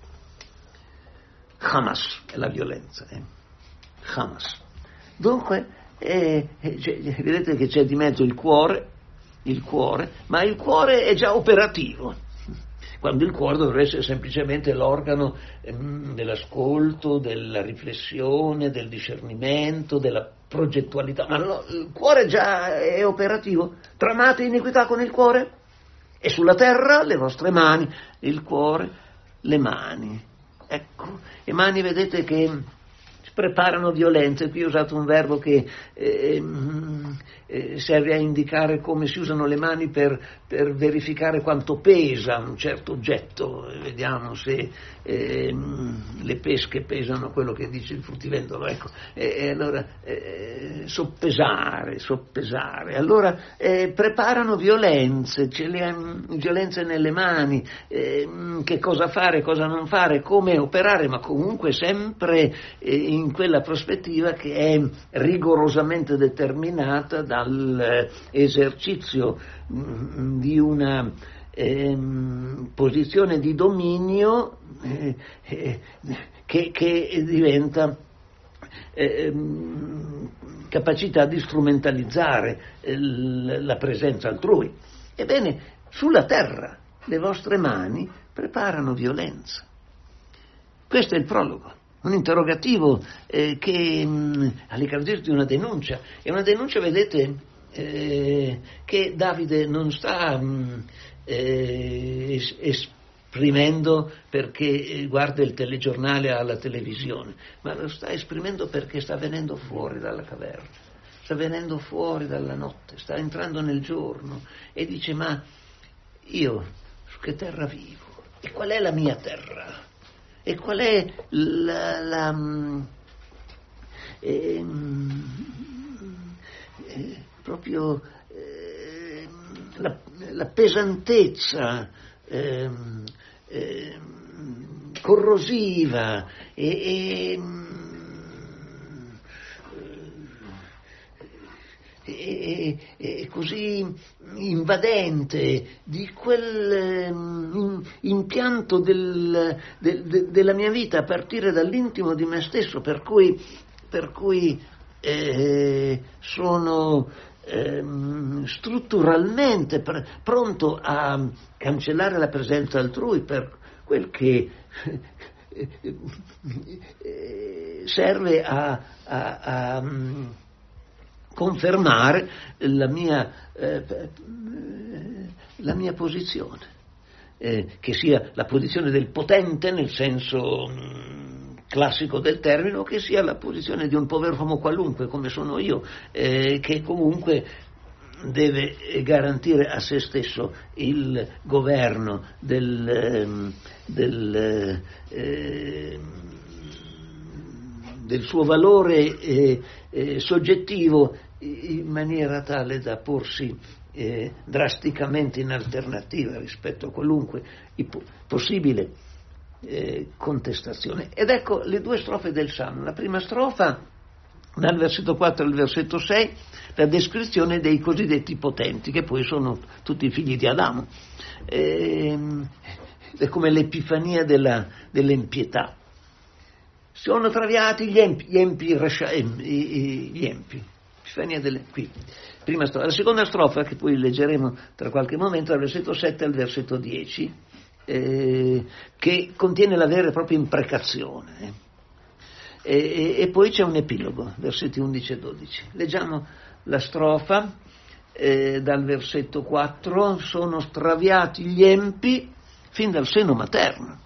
Hamas è la violenza, eh? Hamas. Dunque, eh, eh, vedete che c'è di mezzo il cuore, il cuore, ma il cuore è già operativo. Quando il cuore dovrebbe essere semplicemente l'organo ehm, dell'ascolto, della riflessione, del discernimento, della progettualità. Ma no, il cuore già è operativo. Tramate iniquità con il cuore e sulla terra le vostre mani. Il cuore, le mani. Ecco, le mani vedete che preparano violenze. Qui ho usato un verbo che eh, eh, serve a indicare come si usano le mani per, per verificare quanto pesa un certo oggetto. Vediamo se eh, le pesche pesano quello che dice il fruttivendolo, ecco. E, e allora eh, soppesare, soppesare. Allora eh, preparano violenze, ce le, violenze nelle mani, eh, che cosa fare, cosa non fare, come operare, ma comunque sempre eh, in in quella prospettiva che è rigorosamente determinata dall'esercizio mh, di una eh, posizione di dominio eh, eh, che, che diventa eh, capacità di strumentalizzare eh, la presenza altrui. Ebbene, sulla terra le vostre mani preparano violenza. Questo è il prologo. Un interrogativo eh, che mh, ha le caratteristiche di una denuncia. È una denuncia, vedete, eh, che Davide non sta mh, eh, es- esprimendo perché guarda il telegiornale alla televisione, ma lo sta esprimendo perché sta venendo fuori dalla caverna, sta venendo fuori dalla notte, sta entrando nel giorno e dice: ma io su che terra vivo? E qual è la mia terra? E qual è la, la, eh, eh, proprio eh, la, la pesantezza eh, eh, corrosiva e, e, e, e così invadente di quel um, impianto del, de, de, della mia vita a partire dall'intimo di me stesso, per cui, per cui eh, sono eh, strutturalmente pr- pronto a cancellare la presenza altrui per quel che eh, serve a, a, a confermare la mia, eh, la mia posizione, eh, che sia la posizione del potente nel senso mh, classico del termine, o che sia la posizione di un povero uomo qualunque come sono io, eh, che comunque deve garantire a se stesso il governo del, del, eh, del suo valore eh, eh, soggettivo, in maniera tale da porsi eh, drasticamente in alternativa rispetto a qualunque ipo- possibile eh, contestazione. Ed ecco le due strofe del Salmo. La prima strofa, dal versetto quattro al versetto sei, la descrizione dei cosiddetti potenti, che poi sono tutti figli di Adamo. Eh, è come l'epifania della, dell'empietà. Sono traviati gli empi, gli empi, gli empi. Epifania delle, qui. Prima strofa. La seconda strofa, che poi leggeremo tra qualche momento, dal versetto sette al versetto dieci, eh, che contiene la vera e propria imprecazione. Eh. E, e poi c'è un epilogo, versetti undici e dodici. Leggiamo la strofa eh, dal versetto quattro. Sono straviati gli empi fin dal seno materno.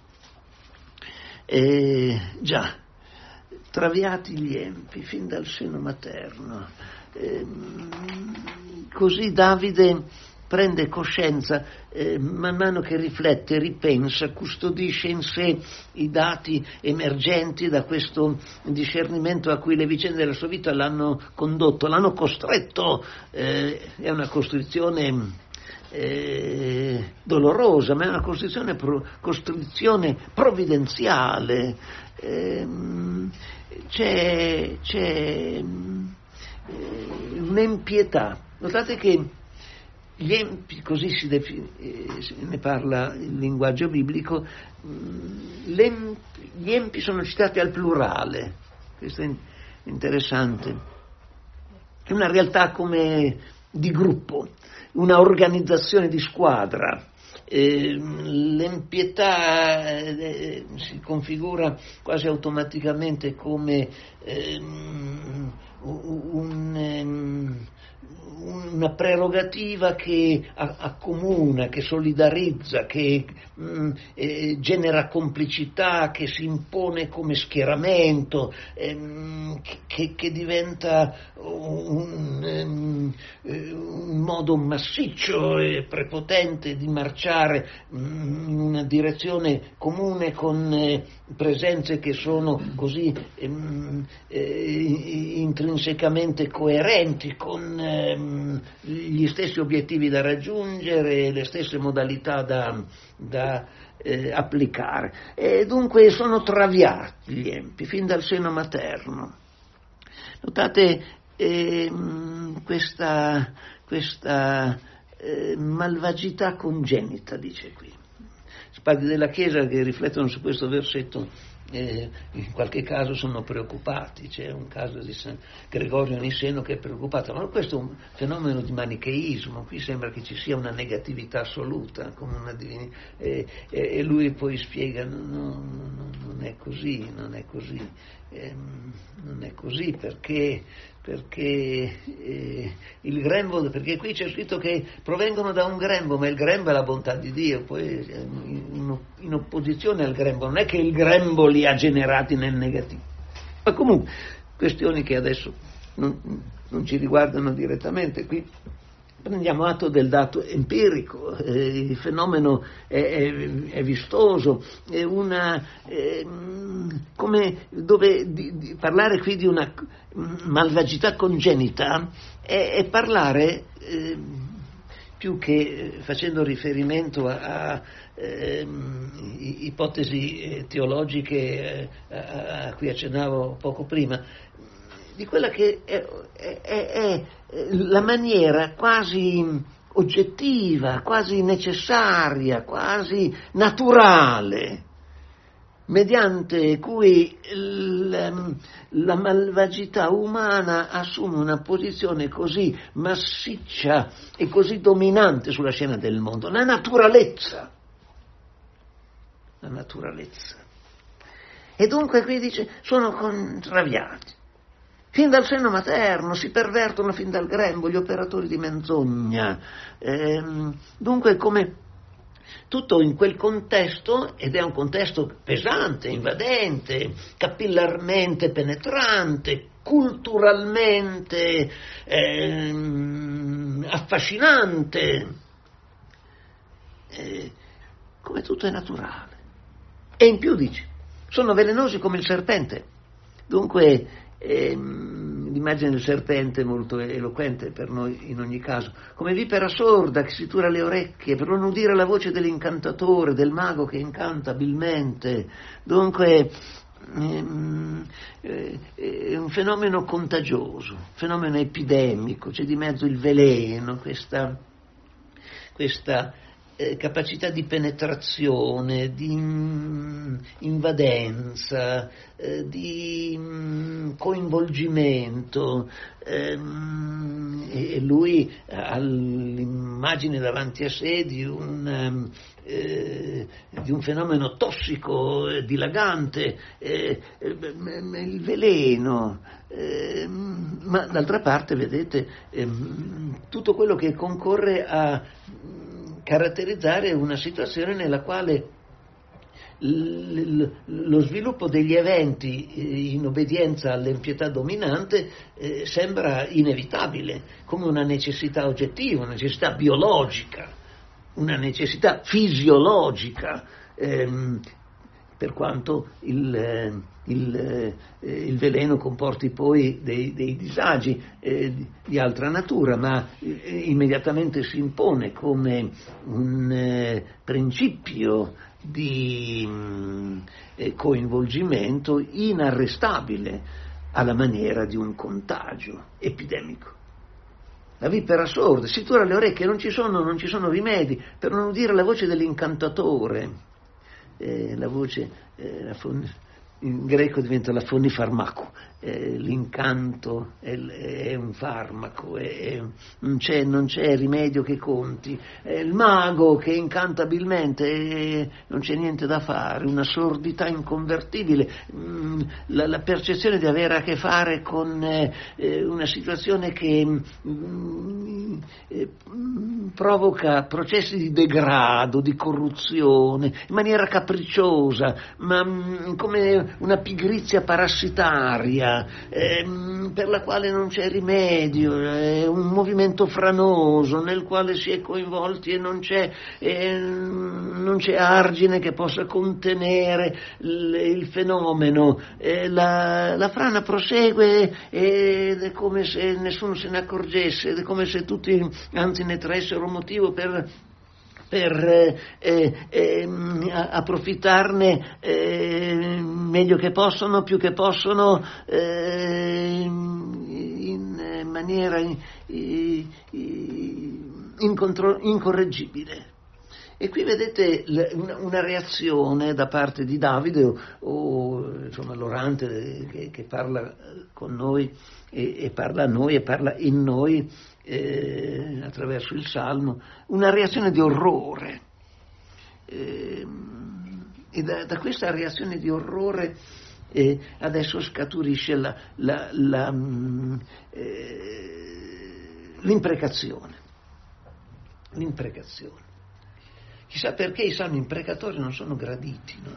Eh, già, traviati gli empi fin dal seno materno. Eh, così Davide prende coscienza, eh, man mano che riflette, ripensa, custodisce in sé i dati emergenti da questo discernimento a cui le vicende della sua vita l'hanno condotto, l'hanno costretto. Eh, è una costrizione eh, dolorosa, ma è una costrizione, pro, costrizione provvidenziale. Eh, c'è, c'è eh, un'empietà. Notate che gli empi, così si defin- eh, ne parla il linguaggio biblico, l'empi, gli empi sono citati al plurale. Questo è interessante. È una realtà come di gruppo, una organizzazione di squadra. Eh, l'empietà eh, si configura quasi automaticamente come eh, un, un, una prerogativa che accomuna, che solidarizza, che mh, eh, genera complicità, che si impone come schieramento, ehm, che, che diventa un, um, un modo massiccio e prepotente di marciare mh, in una direzione comune con eh, presenze che sono così ehm, eh, intrinsecamente coerenti con ehm, gli stessi obiettivi da raggiungere, le stesse modalità da, da eh, applicare. E dunque sono traviati gli empi fin dal seno materno. Notate eh, questa, questa eh, malvagità congenita, dice qui. I padri della Chiesa che riflettono su questo versetto Eh, in qualche caso sono preoccupati. C'è un caso di San Gregorio Nisseno che è preoccupato, ma questo è un fenomeno di manicheismo, qui sembra che ci sia una negatività assoluta come una divini- eh, eh, e lui poi spiega no, no, non è così, non è così eh, non è così perché perché eh, il grembo, perché qui c'è scritto che provengono da un grembo, ma il grembo è la bontà di Dio, poi in, in opposizione al grembo, non è che il grembo li ha generati nel negativo. Ma comunque, questioni che adesso non, non ci riguardano direttamente, qui prendiamo atto del dato empirico, eh, il fenomeno è, è, è vistoso, è una, è, come dove di, di, parlare qui di una malvagità congenita è, è parlare eh, più che facendo riferimento a, a eh, ipotesi teologiche eh, a, a cui accennavo poco prima, di quella che è, è, è la maniera quasi oggettiva, quasi necessaria, quasi naturale, mediante cui la, la malvagità umana assume una posizione così massiccia e così dominante sulla scena del mondo, la naturalezza, la naturalezza. E dunque qui dice, sono contrariati. Fin dal seno materno si pervertono fin dal grembo gli operatori di menzogna. Ehm, dunque come tutto in quel contesto, ed è un contesto pesante, invadente, capillarmente penetrante, culturalmente ehm, affascinante, eh, come tutto è naturale. E in più dice, sono velenosi come il serpente. Dunque Eh, l'immagine del serpente è molto eloquente per noi in ogni caso, come vipera sorda che si tura le orecchie per non udire la voce dell'incantatore, del mago che incanta abilmente. Dunque ehm, eh, è un fenomeno contagioso, un fenomeno epidemico, c'è di mezzo il veleno, questa, questa eh, capacità di penetrazione, di mh, invadenza, eh, di mh, coinvolgimento, ehm, e lui ha l'immagine davanti a sé di un, eh, di un fenomeno tossico, eh, dilagante, eh, eh, il veleno. Eh, ma d'altra parte, vedete, eh, tutto quello che concorre a caratterizzare una situazione nella quale l- l- lo sviluppo degli eventi in obbedienza all'empietà dominante eh, sembra inevitabile, come una necessità oggettiva, una necessità biologica, una necessità fisiologica, ehm, per quanto il, il, il veleno comporti poi dei, dei disagi eh, di, di altra natura, ma eh, immediatamente si impone come un eh, principio di mh, eh, coinvolgimento inarrestabile alla maniera di un contagio epidemico. La vipera sorda, si tura le orecchie, non ci sono, non ci sono rimedi, per non udire la voce dell'incantatore, eh, la voce, eh, la fon- in greco diventa la fonifarmaco, eh, l'incanto è, è un farmaco, è, è, non, c'è, non c'è rimedio che conti, è il mago che incantabilmente eh, non c'è niente da fare, una sordità inconvertibile, mh, la, la percezione di avere a che fare con eh, una situazione che mh, eh, provoca processi di degrado, di corruzione, in maniera capricciosa, ma mh, come una pigrizia parassitaria ehm, per la quale non c'è rimedio, è un movimento franoso nel quale si è coinvolti e non c'è, ehm, non c'è argine che possa contenere il, il fenomeno. Eh, la, la frana prosegue ed è come se nessuno se ne accorgesse, ed è come se tutti anzi ne traessero motivo per per eh, eh, approfittarne eh, meglio che possono, più che possono, eh, in maniera incontro, incorreggibile. E qui vedete una, una reazione da parte di Davide o, o insomma l'orante che, che parla con noi e, e parla a noi e parla in noi eh, attraverso il Salmo, una reazione di orrore. Eh, e da, da questa reazione di orrore eh, adesso scaturisce la, la, la, eh, l'imprecazione. L'imprecazione. Chissà perché i salmi imprecatori non sono graditi, no?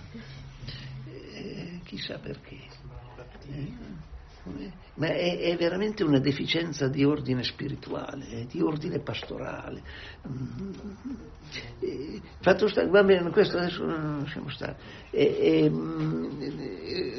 eh, chissà perché. Eh, ma è, è veramente una deficienza di ordine spirituale, di ordine pastorale. Eh, fatto sta, va bene, questo adesso non lasciamo stare. È, è, è,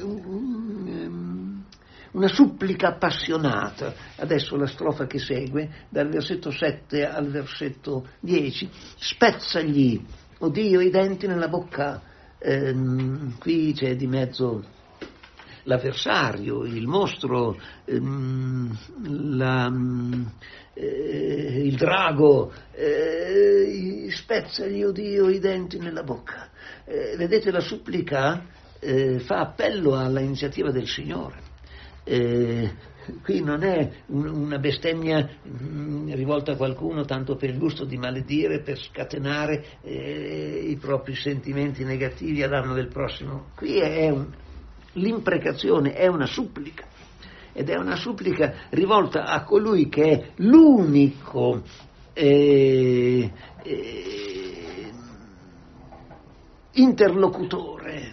una supplica appassionata. Adesso la strofa che segue, dal versetto sette al versetto dieci, spezzagli, o Dio, i denti nella bocca. Ehm, qui c'è di mezzo l'avversario, il mostro, ehm, la, eh, il drago, eh, spezzagli, o Dio, i denti nella bocca. Eh, vedete, la supplica eh, fa appello alla iniziativa del Signore. Eh, qui non è un, una bestemmia mh, rivolta a qualcuno tanto per il gusto di maledire, per scatenare eh, i propri sentimenti negativi a danno del prossimo. Qui è un, l'imprecazione è una supplica, ed è una supplica rivolta a colui che è l'unico eh, eh, interlocutore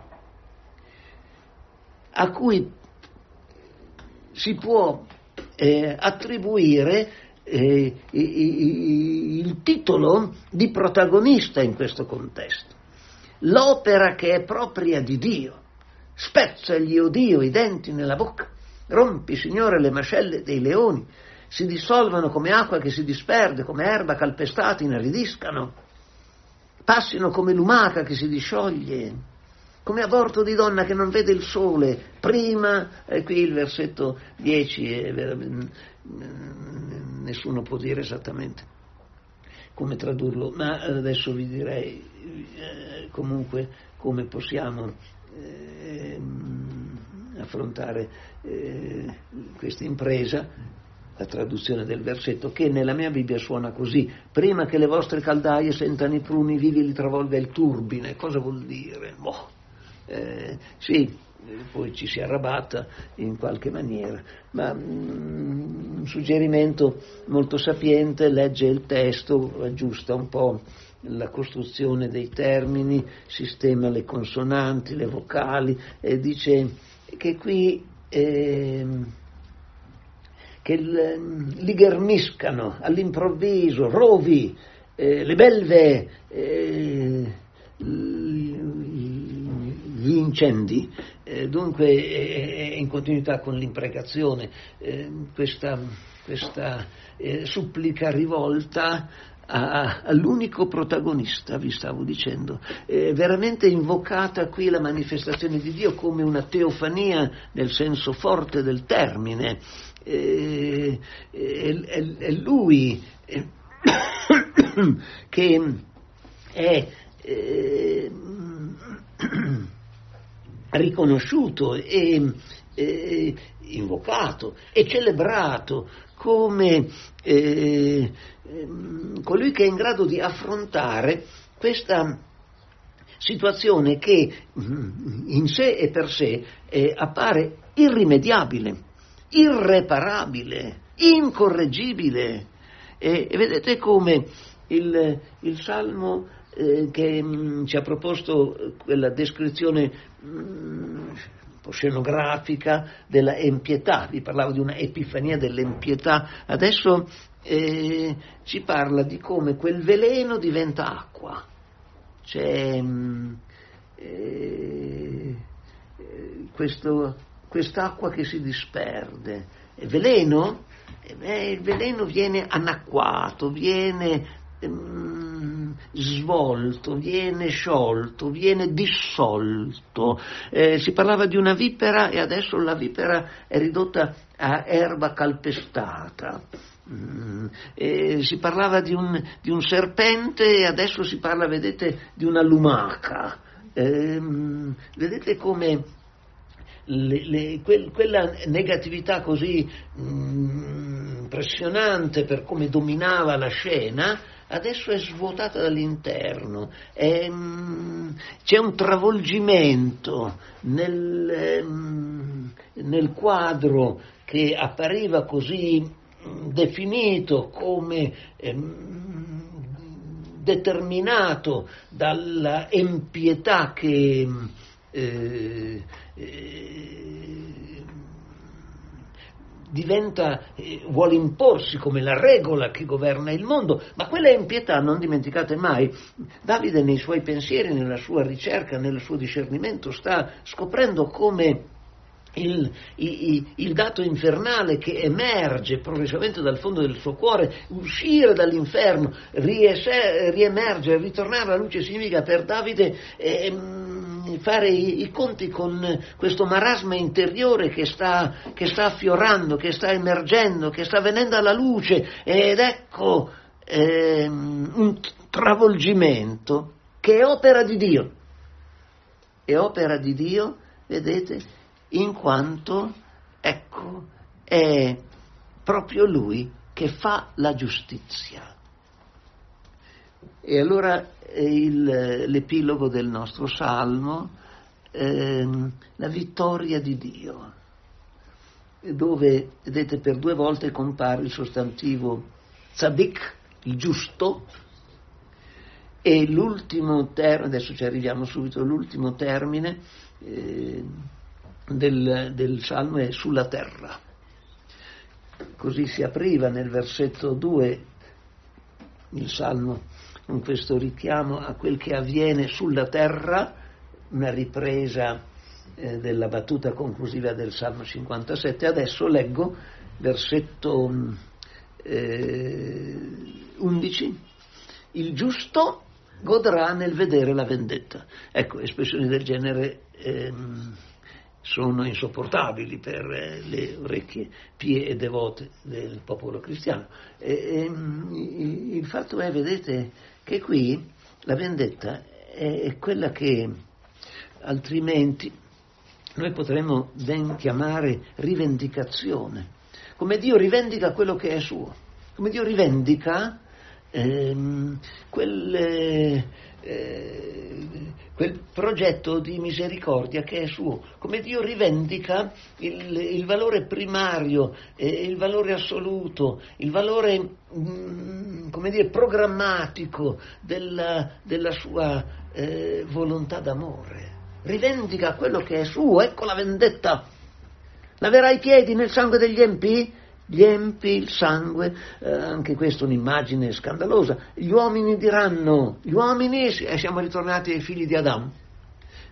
a cui si può eh, attribuire eh, il titolo di protagonista in questo contesto. L'opera che è propria di Dio. Spezzagli, o Dio, i denti nella bocca. Rompi, Signore, le mascelle dei leoni. Si dissolvano come acqua che si disperde, come erba calpestata inaridiscano. Passino come lumaca che si discioglie, come aborto di donna che non vede il sole prima. E qui il versetto dieci è veramente, nessuno può dire esattamente come tradurlo, ma adesso vi direi eh, comunque come possiamo eh, affrontare eh, questa impresa. La traduzione del versetto, che nella mia Bibbia suona così: prima che le vostre caldaie sentano i pruni vivi li travolga il turbine. Cosa vuol dire? Boh. Eh, sì, poi ci si arrabatta in qualche maniera, ma mm, un suggerimento molto sapiente: legge il testo, aggiusta un po' la costruzione dei termini, sistema le consonanti, le vocali, e dice che qui eh, che li ghermiscano all'improvviso, rovi, eh, le belve, eh, gli incendi, eh, dunque è, è in continuità con l'imprecazione, eh, questa, questa eh, supplica rivolta a, all'unico protagonista, vi stavo dicendo, è veramente invocata qui la manifestazione di Dio come una teofania nel senso forte del termine. È, è, è, è Lui è, che è eh, riconosciuto e eh, invocato e celebrato come eh, colui che è in grado di affrontare questa situazione che in sé e per sé eh, appare irrimediabile, irreparabile, incorreggibile. E, e vedete come il, il Salmo eh, che mh, ci ha proposto quella descrizione mh, un po' scenografica della empietà, vi parlavo di una epifania dell'empietà, adesso eh, ci parla di come quel veleno diventa acqua. C'è mh, eh, questo, quest'acqua che si disperde. E veleno? Eh, il veleno viene annacquato, viene ehm, svolto, viene sciolto, viene dissolto. Eh, si parlava di una vipera e adesso la vipera è ridotta a erba calpestata. Mm, eh, si parlava di un, di un serpente e adesso si parla, vedete, di una lumaca. Eh, vedete come Le, le, quel, quella negatività così mh, impressionante per come dominava la scena adesso è svuotata dall'interno, è, mh, c'è un travolgimento nel, mh, nel quadro che appariva così mh, definito come mh, determinato dalla empietà che Eh, eh, diventa, eh, vuole imporsi come la regola che governa il mondo, ma quella impietà, non dimenticate mai, Davide nei suoi pensieri, nella sua ricerca, nel suo discernimento sta scoprendo come Il, il, il dato infernale che emerge progressivamente dal fondo del suo cuore, uscire dall'inferno, riese, riemergere, ritornare alla luce, significa per Davide eh, fare i, i conti con questo marasma interiore che sta, che sta affiorando, che sta emergendo, che sta venendo alla luce, ed ecco eh, un travolgimento che è opera di Dio, è opera di Dio, vedete, in quanto, ecco, è proprio Lui che fa la giustizia. E allora il, l'epilogo del nostro Salmo, ehm, la vittoria di Dio, dove, vedete, per due volte compare il sostantivo tzadik, il giusto, e l'ultimo termine, adesso ci arriviamo subito, l'ultimo termine, eh, Del, del Salmo è sulla terra. Così si apriva nel versetto due il Salmo con questo richiamo a quel che avviene sulla terra, una ripresa eh, della battuta conclusiva del Salmo cinquantasette. Adesso leggo versetto eh, undici: il giusto godrà nel vedere la vendetta. Ecco, espressioni del genere ehm, sono insopportabili per le orecchie pie e devote del popolo cristiano. E, e, il fatto è, vedete, che qui la vendetta è quella che altrimenti noi potremmo ben chiamare rivendicazione, come Dio rivendica quello che è suo, come Dio rivendica ehm, quelle Eh, quel progetto di misericordia che è suo, come Dio rivendica il, il valore primario, eh, il valore assoluto, il valore mh, come dire programmatico della, della sua eh, volontà d'amore. Rivendica quello che è suo. Ecco la vendetta. Laverai i piedi nel sangue degli empi? Gli empi, il sangue, eh, anche questa è un'immagine scandalosa. Gli uomini diranno, gli uomini, eh, siamo ritornati ai figli di Adamo,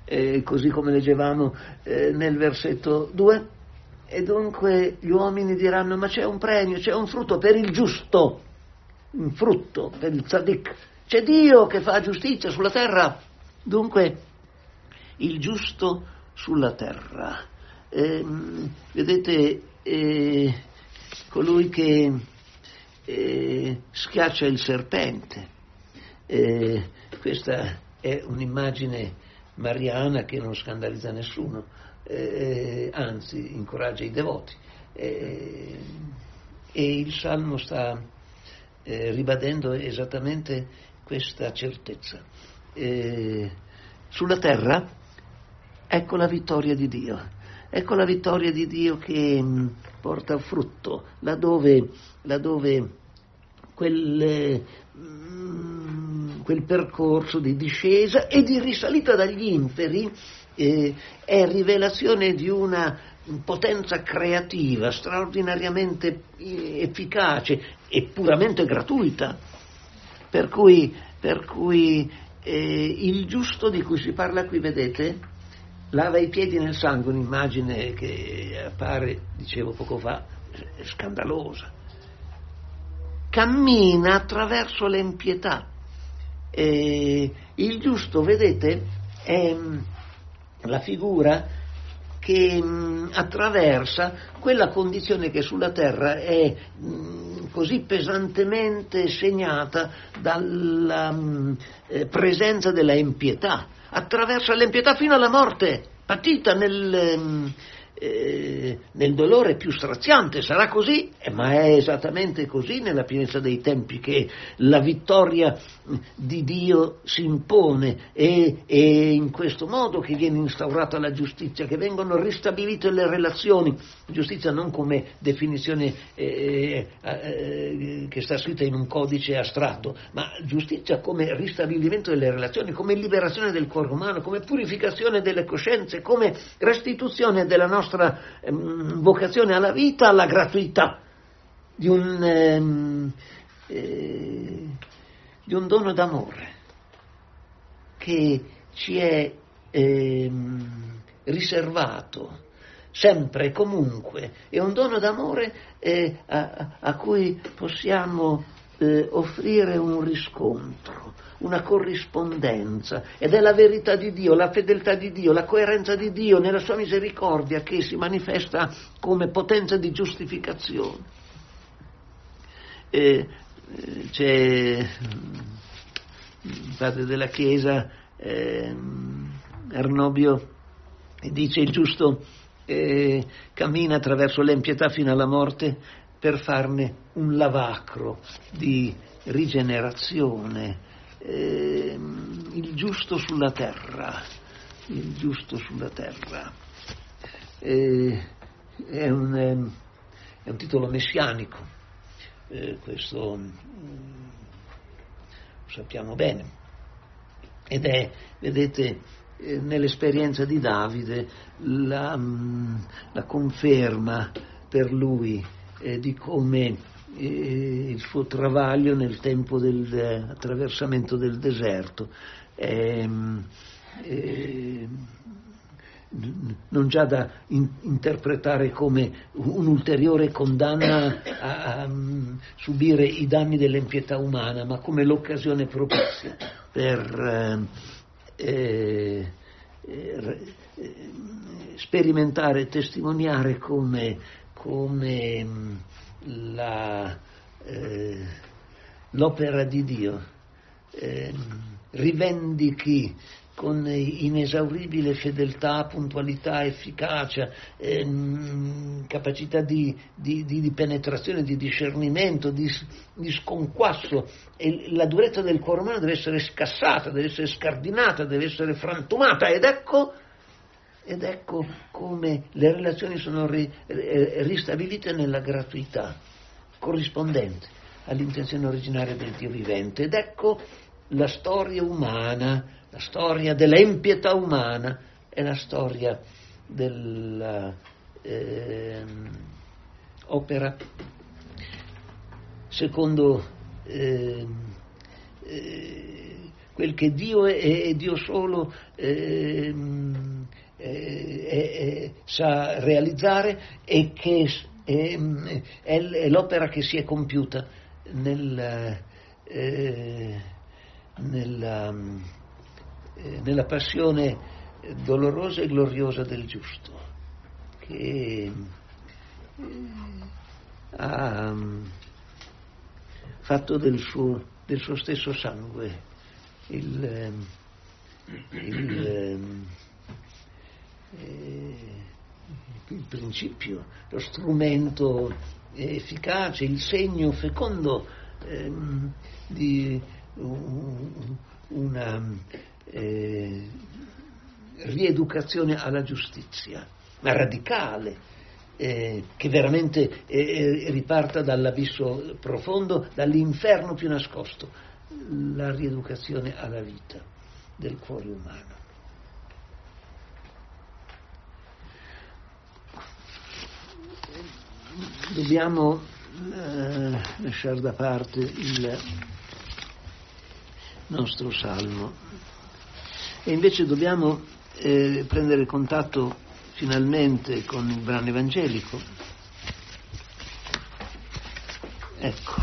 eh, così come leggevamo eh, nel versetto due. E dunque gli uomini diranno: ma c'è un premio, c'è un frutto per il giusto, un frutto per il tzaddik, c'è Dio che fa giustizia sulla terra. Dunque il giusto sulla terra. Eh, vedete, eh, colui che eh, schiaccia il serpente, eh, questa è un'immagine mariana che non scandalizza nessuno, eh, anzi incoraggia i devoti, eh, e il Salmo sta eh, ribadendo esattamente questa certezza. Eh, sulla terra ecco la vittoria di Dio, ecco la vittoria di Dio che mh, porta frutto, laddove, laddove quel, mh, quel percorso di discesa e di risalita dagli inferi eh, è rivelazione di una potenza creativa straordinariamente efficace e puramente gratuita, per cui, per cui eh, il giusto di cui si parla qui, vedete, lava i piedi nel sangue, un'immagine che appare, dicevo poco fa, scandalosa, cammina attraverso l'empietà. Eh, il giusto, vedete, è la figura che mh, attraversa quella condizione che sulla terra è mh, così pesantemente segnata dalla mh, eh, presenza della impietà. Attraversa l'impietà fino alla morte, patita nel, mh, eh, nel dolore più straziante. Sarà così, eh, ma è esattamente così nella pienezza dei tempi che la vittoria di Dio si impone, e, e in questo modo che viene instaurata la giustizia, che vengono ristabilite le relazioni. Giustizia non come definizione eh, eh, che sta scritta in un codice astratto, ma giustizia come ristabilimento delle relazioni, come liberazione del cuore umano, come purificazione delle coscienze, come restituzione della nostra ehm, vocazione alla vita, alla gratuità di un ehm, eh, di un dono d'amore che ci è ehm, riservato sempre e comunque. È un dono d'amore eh, a, a cui possiamo eh, offrire un riscontro, una corrispondenza, ed è la verità di Dio, la fedeltà di Dio, la coerenza di Dio nella sua misericordia che si manifesta come potenza di giustificazione. Eh, c'è il padre della Chiesa, eh, Arnobio, dice: il giusto eh, cammina attraverso l'empietà fino alla morte per farne un lavacro di rigenerazione. Eh, il giusto sulla terra, il giusto sulla terra. Eh, è, un, è un titolo messianico. Eh, questo mm, lo sappiamo bene, ed è, vedete, eh, nell'esperienza di Davide la, mm, la conferma per lui eh, di come eh, il suo travaglio nel tempo del eh, attraversamento del deserto eh, eh, non già da in, interpretare come un'ulteriore condanna a, a subire i danni dell'impietà umana, ma come l'occasione propizia per eh, eh, sperimentare e testimoniare come, come la, eh, l'opera di Dio eh, rivendichi con inesauribile fedeltà, puntualità, efficacia, ehm, capacità di, di, di penetrazione, di discernimento, di, di sconquasso. E la durezza del cuore umano deve essere scassata, deve essere scardinata, deve essere frantumata, ed ecco, ed ecco come le relazioni sono ri, ristabilite nella gratuità, corrispondente all'intenzione originaria del Dio vivente. Ed ecco la storia umana, la storia dell'empietà umana è la storia dell'opera eh, secondo eh, eh, quel che Dio è, è Dio solo eh, eh, eh, sa realizzare e che è, è, è l'opera che si è compiuta nel, eh, nella, eh, nella passione dolorosa e gloriosa del giusto, che ha fatto del suo, del suo stesso sangue il, il, eh, il principio, lo strumento efficace, il segno fecondo eh, di una eh, rieducazione alla giustizia, ma radicale, eh, che veramente eh, riparta dall'abisso profondo, dall'inferno più nascosto, la rieducazione alla vita del cuore umano. Dobbiamo eh, lasciare da parte il nostro salmo e invece dobbiamo eh, prendere contatto finalmente con il brano evangelico. Ecco.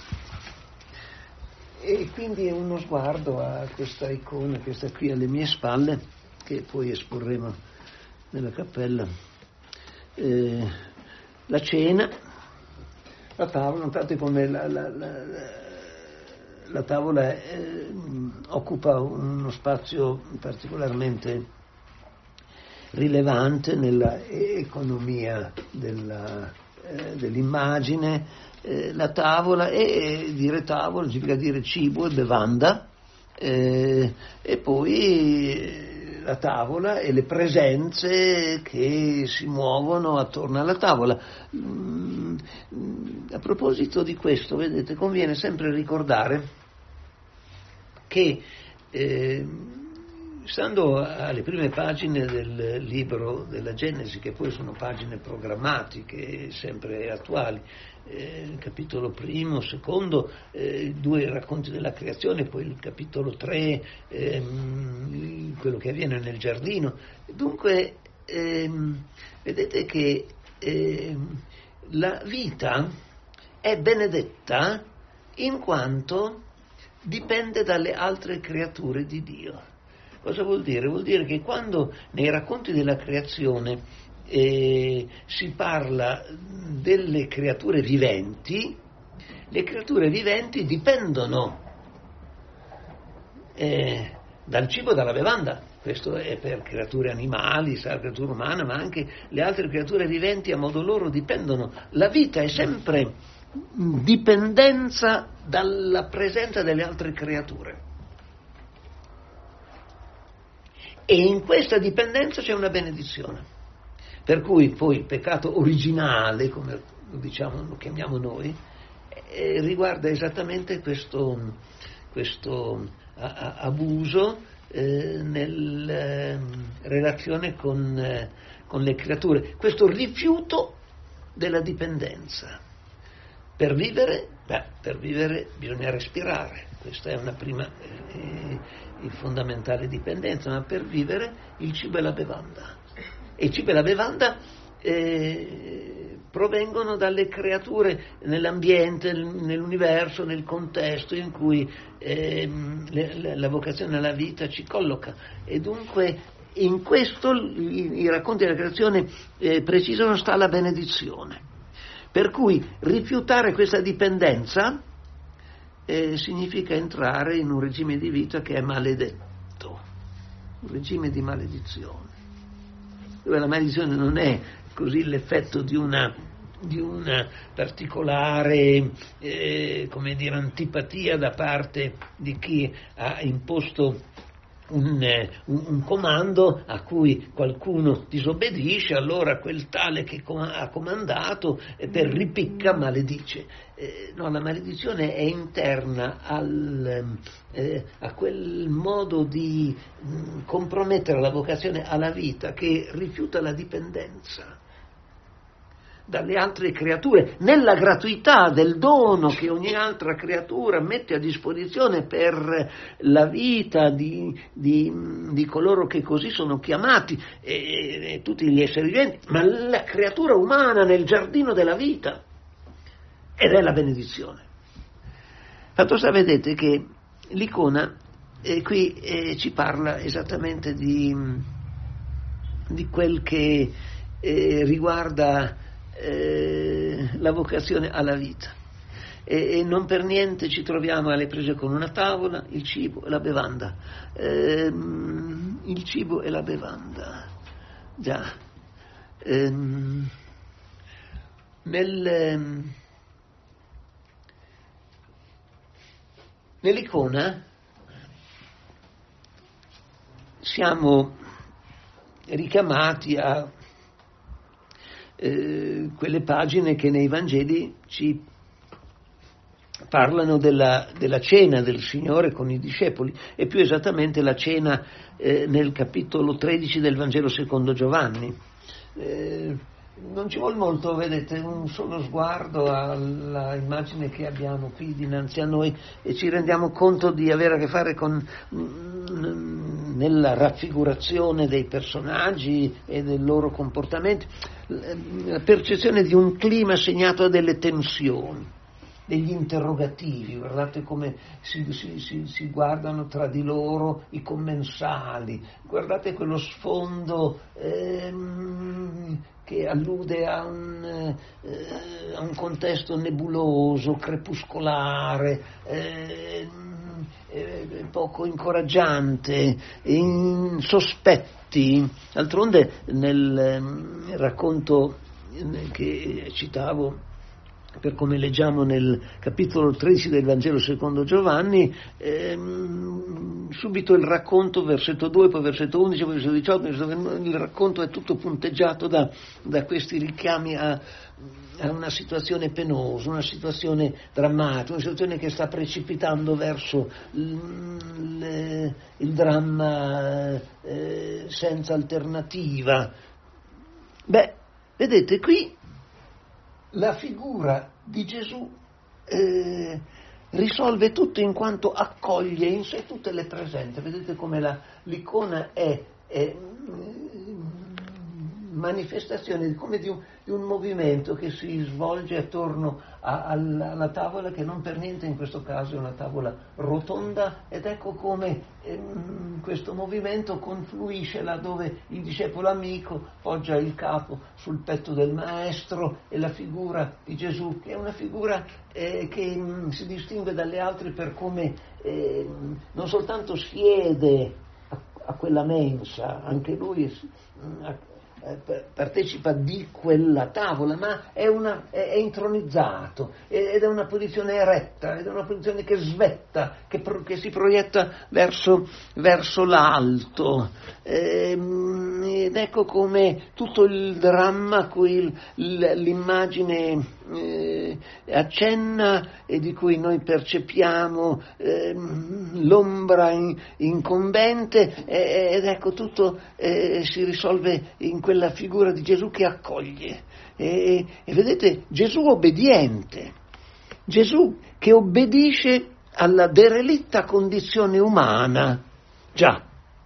E quindi uno sguardo a questa icona che sta qui alle mie spalle, che poi esporremo nella cappella. Eh, la cena, la tavola, notate come la, la, la, la tavola eh, occupa uno spazio particolarmente rilevante nella economia della, eh, dell'immagine. Eh, la tavola, e dire tavola significa dire cibo e bevanda, eh, e poi la tavola e le presenze che si muovono attorno alla tavola. Mm, a proposito di questo, vedete, conviene sempre ricordare che eh, stando alle prime pagine del libro della Genesi, che poi sono pagine programmatiche, sempre attuali, eh, capitolo primo, secondo, eh, due racconti della creazione, poi il capitolo tre, ehm, quello che avviene nel giardino. Dunque, ehm, vedete che ehm, la vita è benedetta in quanto dipende dalle altre creature di Dio. Cosa vuol dire? Vuol dire che quando nei racconti della creazione eh, si parla delle creature viventi, le creature viventi dipendono eh, dal cibo e dalla bevanda. Questo è per creature animali, sarà creatura umana, ma anche le altre creature viventi a modo loro dipendono. La vita è sempre dipendenza dalla presenza delle altre creature. E in questa dipendenza c'è una benedizione. Per cui poi il peccato originale, come lo diciamo, lo chiamiamo noi, eh, riguarda esattamente questo, questo a, a, abuso eh, nella eh, relazione con, eh, con le creature, questo rifiuto della dipendenza. Per vivere, beh, per vivere bisogna respirare, questa è una prima eh, il fondamentale dipendenza, ma per vivere il cibo e la bevanda. E il cibo e la bevanda eh, provengono dalle creature nell'ambiente, nell'universo, nel contesto in cui eh, le, la vocazione alla vita ci colloca. E dunque in questo i, i racconti della creazione eh, precisano sta la benedizione. Per cui rifiutare questa dipendenza Eh, significa entrare in un regime di vita che è maledetto, un regime di maledizione, dove la maledizione non è così l'effetto di una, di una particolare eh, come dire, antipatia da parte di chi ha imposto Un, un, un comando a cui qualcuno disobbedisce, allora quel tale che com- ha comandato eh, per ripicca maledice. Eh, no, la maledizione è interna al, eh, a quel modo di mh, compromettere la vocazione alla vita che rifiuta la dipendenza dalle altre creature, nella gratuità del dono che ogni altra creatura mette a disposizione per la vita di, di, di coloro che così sono chiamati, e, e tutti gli esseri viventi, ma la creatura umana nel giardino della vita, ed è la benedizione. Fatto sta, vedete che l'icona eh, qui eh, ci parla esattamente di, di quel che eh, riguarda eh, la vocazione alla vita, e, e non per niente ci troviamo alle prese con una tavola, il cibo e la bevanda, eh, il cibo e la bevanda, già, eh, nel, nell'icona siamo richiamati a eh, quelle pagine che nei Vangeli ci parlano della, della cena del Signore con i discepoli, e più esattamente la cena eh, nel capitolo tredici del Vangelo secondo Giovanni. Eh, non ci vuole molto, vedete, un solo sguardo alla immagine che abbiamo qui dinanzi a noi e ci rendiamo conto di avere a che fare con, nella raffigurazione dei personaggi e del loro comportamento, la percezione di un clima segnato da delle tensioni, degli interrogativi. Guardate come si, si, si, si guardano tra di loro i commensali, guardate quello sfondo ehm, che allude a un, eh, a un contesto nebuloso, crepuscolare, eh, eh, poco incoraggiante, in sospetti. D'altronde nel, nel racconto che citavo, per come leggiamo nel capitolo tredici del Vangelo secondo Giovanni, ehm, subito il racconto, versetto due, poi versetto undici, poi versetto diciotto, il racconto è tutto punteggiato da, da questi richiami a, a una situazione penosa, una situazione drammatica, una situazione che sta precipitando verso il, il dramma eh, senza alternativa. Beh, vedete qui la figura di Gesù eh, risolve tutto in quanto accoglie in sé tutte le presenze. Vedete come la, l'icona è, è manifestazione come di un, di un movimento che si svolge attorno a, alla, alla tavola, che non per niente in questo caso è una tavola rotonda, ed ecco come ehm, questo movimento confluisce laddove il discepolo amico poggia il capo sul petto del maestro, e la figura di Gesù, che è una figura eh, che mh, si distingue dalle altre per come eh, non soltanto siede a, a quella mensa, anche lui mh, partecipa di quella tavola, ma è, una, è, è intronizzato, ed è una posizione eretta, ed è una posizione che svetta, che, pro, che si proietta verso, verso l'alto, ehm, ed ecco come tutto il dramma a cui l'immagine eh, accenna e di cui noi percepiamo eh, l'ombra in, incombente, eh, ed ecco tutto eh, si risolve in quella figura di Gesù che accoglie. E, e vedete, Gesù obbediente, Gesù che obbedisce alla derelitta condizione umana. Già,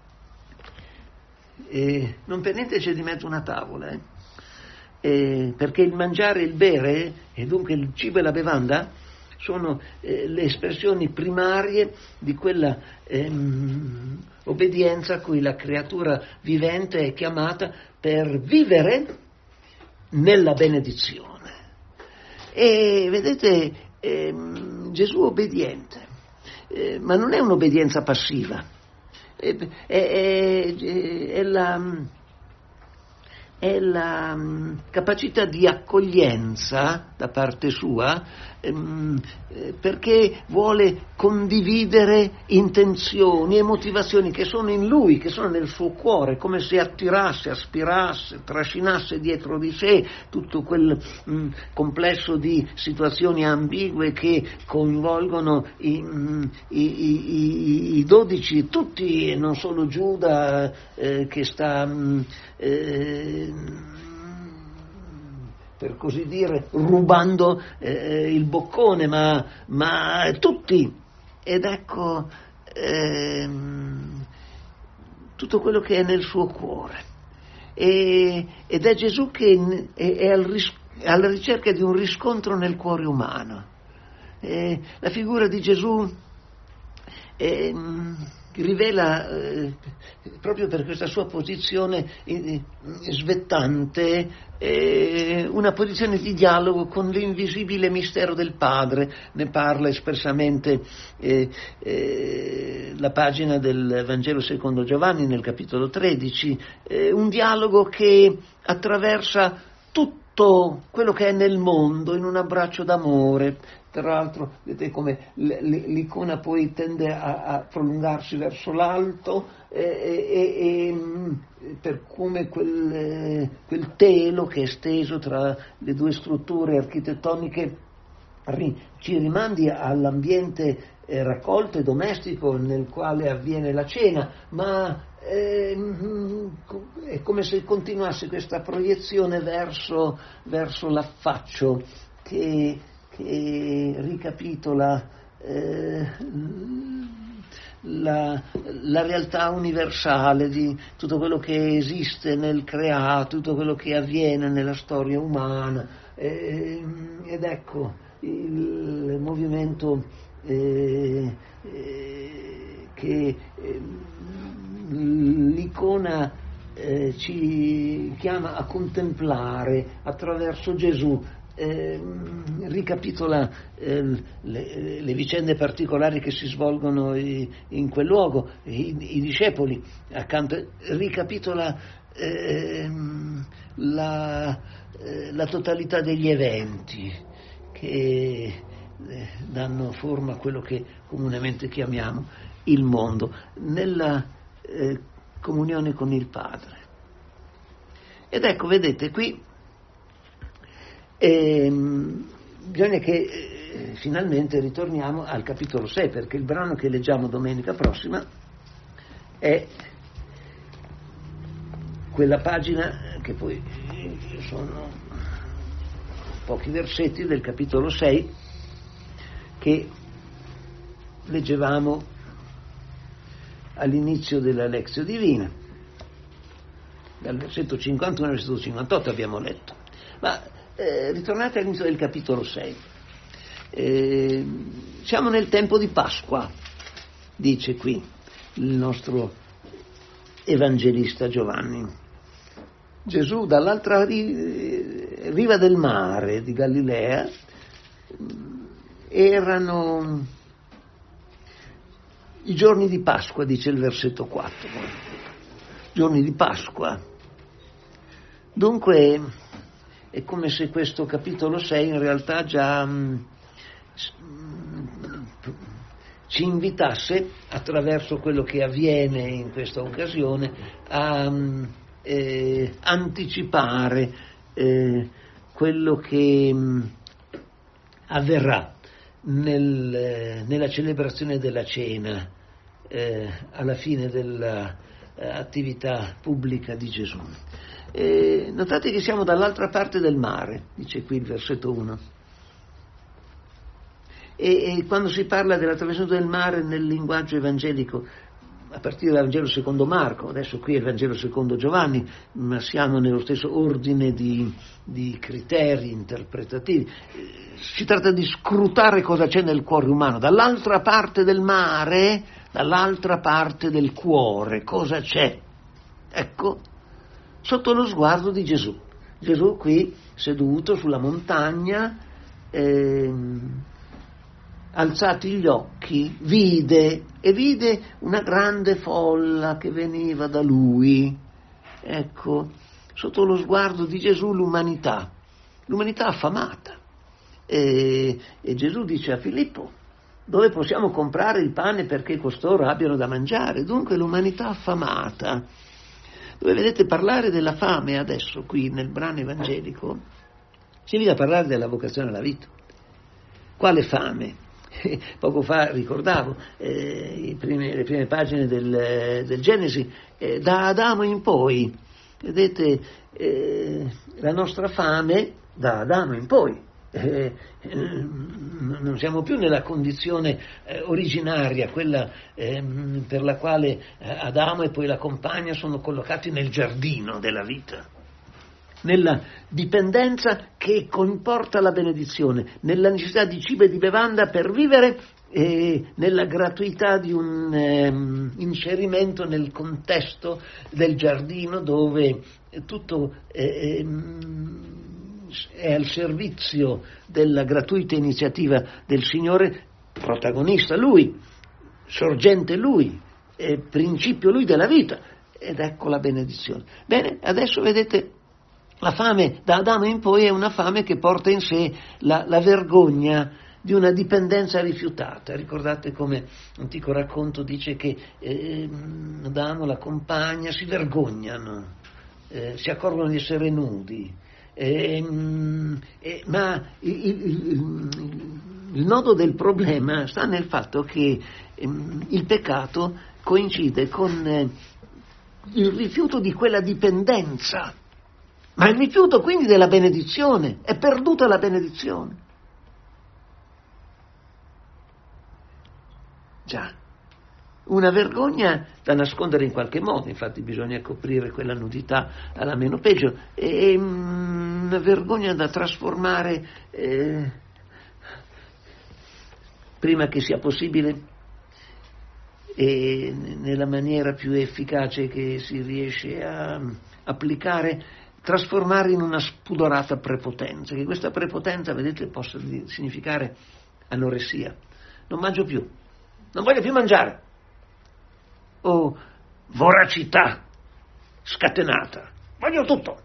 e non per niente c'è di mezzo una tavola, eh? Eh, perché il mangiare e il bere, e dunque il cibo e la bevanda, sono eh, le espressioni primarie di quella ehm, obbedienza a cui la creatura vivente è chiamata per vivere nella benedizione. E vedete, ehm, Gesù obbediente, eh, ma non è un'obbedienza passiva, è, è, è, è la... è la um, capacità di accoglienza da parte sua, ehm, eh, perché vuole condividere intenzioni e motivazioni che sono in lui, che sono nel suo cuore, come se attirasse, aspirasse, trascinasse dietro di sé tutto quel mh, complesso di situazioni ambigue che coinvolgono i, mh, i, i, i dodici, tutti, non solo Giuda eh, che sta... Mh, eh, per così dire, rubando eh, il boccone, ma, ma tutti. Ed ecco ehm, tutto quello che è nel suo cuore. E, ed è Gesù che è, è al ris- alla ricerca di un riscontro nel cuore umano. E la figura di Gesù eh, rivela, eh, proprio per questa sua posizione eh, svettante, eh, una posizione di dialogo con l'invisibile mistero del Padre. Ne parla espressamente eh, eh, la pagina del Vangelo secondo Giovanni nel capitolo tredici, eh, un dialogo che attraversa tutto quello che è nel mondo in un abbraccio d'amore. Tra l'altro, vedete come l'icona poi tende a, a prolungarsi verso l'alto, e, e, e per come quel, quel telo che è steso tra le due strutture architettoniche ri, ci rimandi all'ambiente eh, raccolto e domestico nel quale avviene la cena, ma eh, è come se continuasse questa proiezione verso, verso l'affaccio che che ricapitola eh, la, la realtà universale di tutto quello che esiste nel creato, tutto quello che avviene nella storia umana, eh, ed ecco il, il movimento eh, eh, che eh, l'icona eh, ci chiama a contemplare attraverso Gesù. Eh, ricapitola eh, le, le vicende particolari che si svolgono i, in quel luogo, i, i discepoli accanto, ricapitola eh, la, eh, la totalità degli eventi che eh, danno forma a quello che comunemente chiamiamo il mondo, nella eh, comunione con il Padre. Ed ecco, vedete, qui E, bisogna che eh, finalmente ritorniamo al capitolo sei, perché il brano che leggiamo domenica prossima è quella pagina che poi sono pochi versetti del capitolo sei che leggevamo all'inizio della Lectio Divina, dal versetto cinquantuno al versetto cinquantotto abbiamo letto, ma Eh, ritornate all'inizio del capitolo sei. Eh, siamo nel tempo di Pasqua, dice qui il nostro evangelista Giovanni. Gesù dall'altra ri- riva del mare di Galilea erano i giorni di Pasqua, dice il versetto quattro. Giorni di Pasqua. Dunque è come se questo capitolo sei in realtà già mh, ci invitasse, attraverso quello che avviene in questa occasione, a mh, eh, anticipare eh, quello che mh, avverrà nel, nella celebrazione della cena eh, alla fine dell'attività eh, pubblica di Gesù. Eh, notate che siamo dall'altra parte del mare, dice qui il versetto uno, e, e quando si parla dell'attraversamento del mare nel linguaggio evangelico, a partire dal Vangelo secondo Marco, adesso qui è il Vangelo secondo Giovanni, ma siamo nello stesso ordine di, di criteri interpretativi, eh, si tratta di scrutare cosa c'è nel cuore umano, dall'altra parte del mare, dall'altra parte del cuore, cosa c'è? Ecco, sotto lo sguardo di Gesù. Gesù qui seduto sulla montagna, eh, alzati gli occhi, vide e vide una grande folla che veniva da lui. Ecco, sotto lo sguardo di Gesù l'umanità, l'umanità affamata. E, e Gesù dice a Filippo: dove possiamo comprare il pane perché costoro abbiano da mangiare? Dunque l'umanità affamata. Dove vedete parlare della fame adesso qui nel brano evangelico, significa parlare della vocazione alla vita. Quale fame? Poco fa ricordavo eh, i primi, le prime pagine del, del Genesi, eh, da Adamo in poi, vedete, eh, la nostra fame da Adamo in poi. Eh, eh, non siamo più nella condizione eh, originaria, quella eh, per la quale eh, Adamo e poi la compagna sono collocati nel giardino della vita, nella dipendenza che comporta la benedizione, nella necessità di cibo e di bevanda per vivere, e nella gratuità di un ehm, inserimento nel contesto del giardino dove tutto eh, ehm, è al servizio della gratuita iniziativa del Signore, protagonista Lui, sorgente Lui, eh, principio Lui della vita, ed ecco la benedizione. Bene, adesso vedete, la fame da Adamo in poi è una fame che porta in sé la, la vergogna di una dipendenza rifiutata. Ricordate come un antico racconto dice che eh, Adamo, la compagna, si vergognano, eh, si accorgono di essere nudi. Eh, eh, ma il, il, il, il nodo del problema sta nel fatto che eh, il peccato coincide con eh, il rifiuto di quella dipendenza, ma il rifiuto quindi della benedizione. È perduta la benedizione. Già, una vergogna da nascondere in qualche modo, infatti bisogna coprire quella nudità alla meno peggio, e una vergogna da trasformare eh, prima che sia possibile e nella maniera più efficace che si riesce a applicare, trasformare in una spudorata prepotenza, che questa prepotenza, vedete, possa significare anoressia. Non mangio più, non voglio più mangiare, o voracità scatenata, voglio tutto.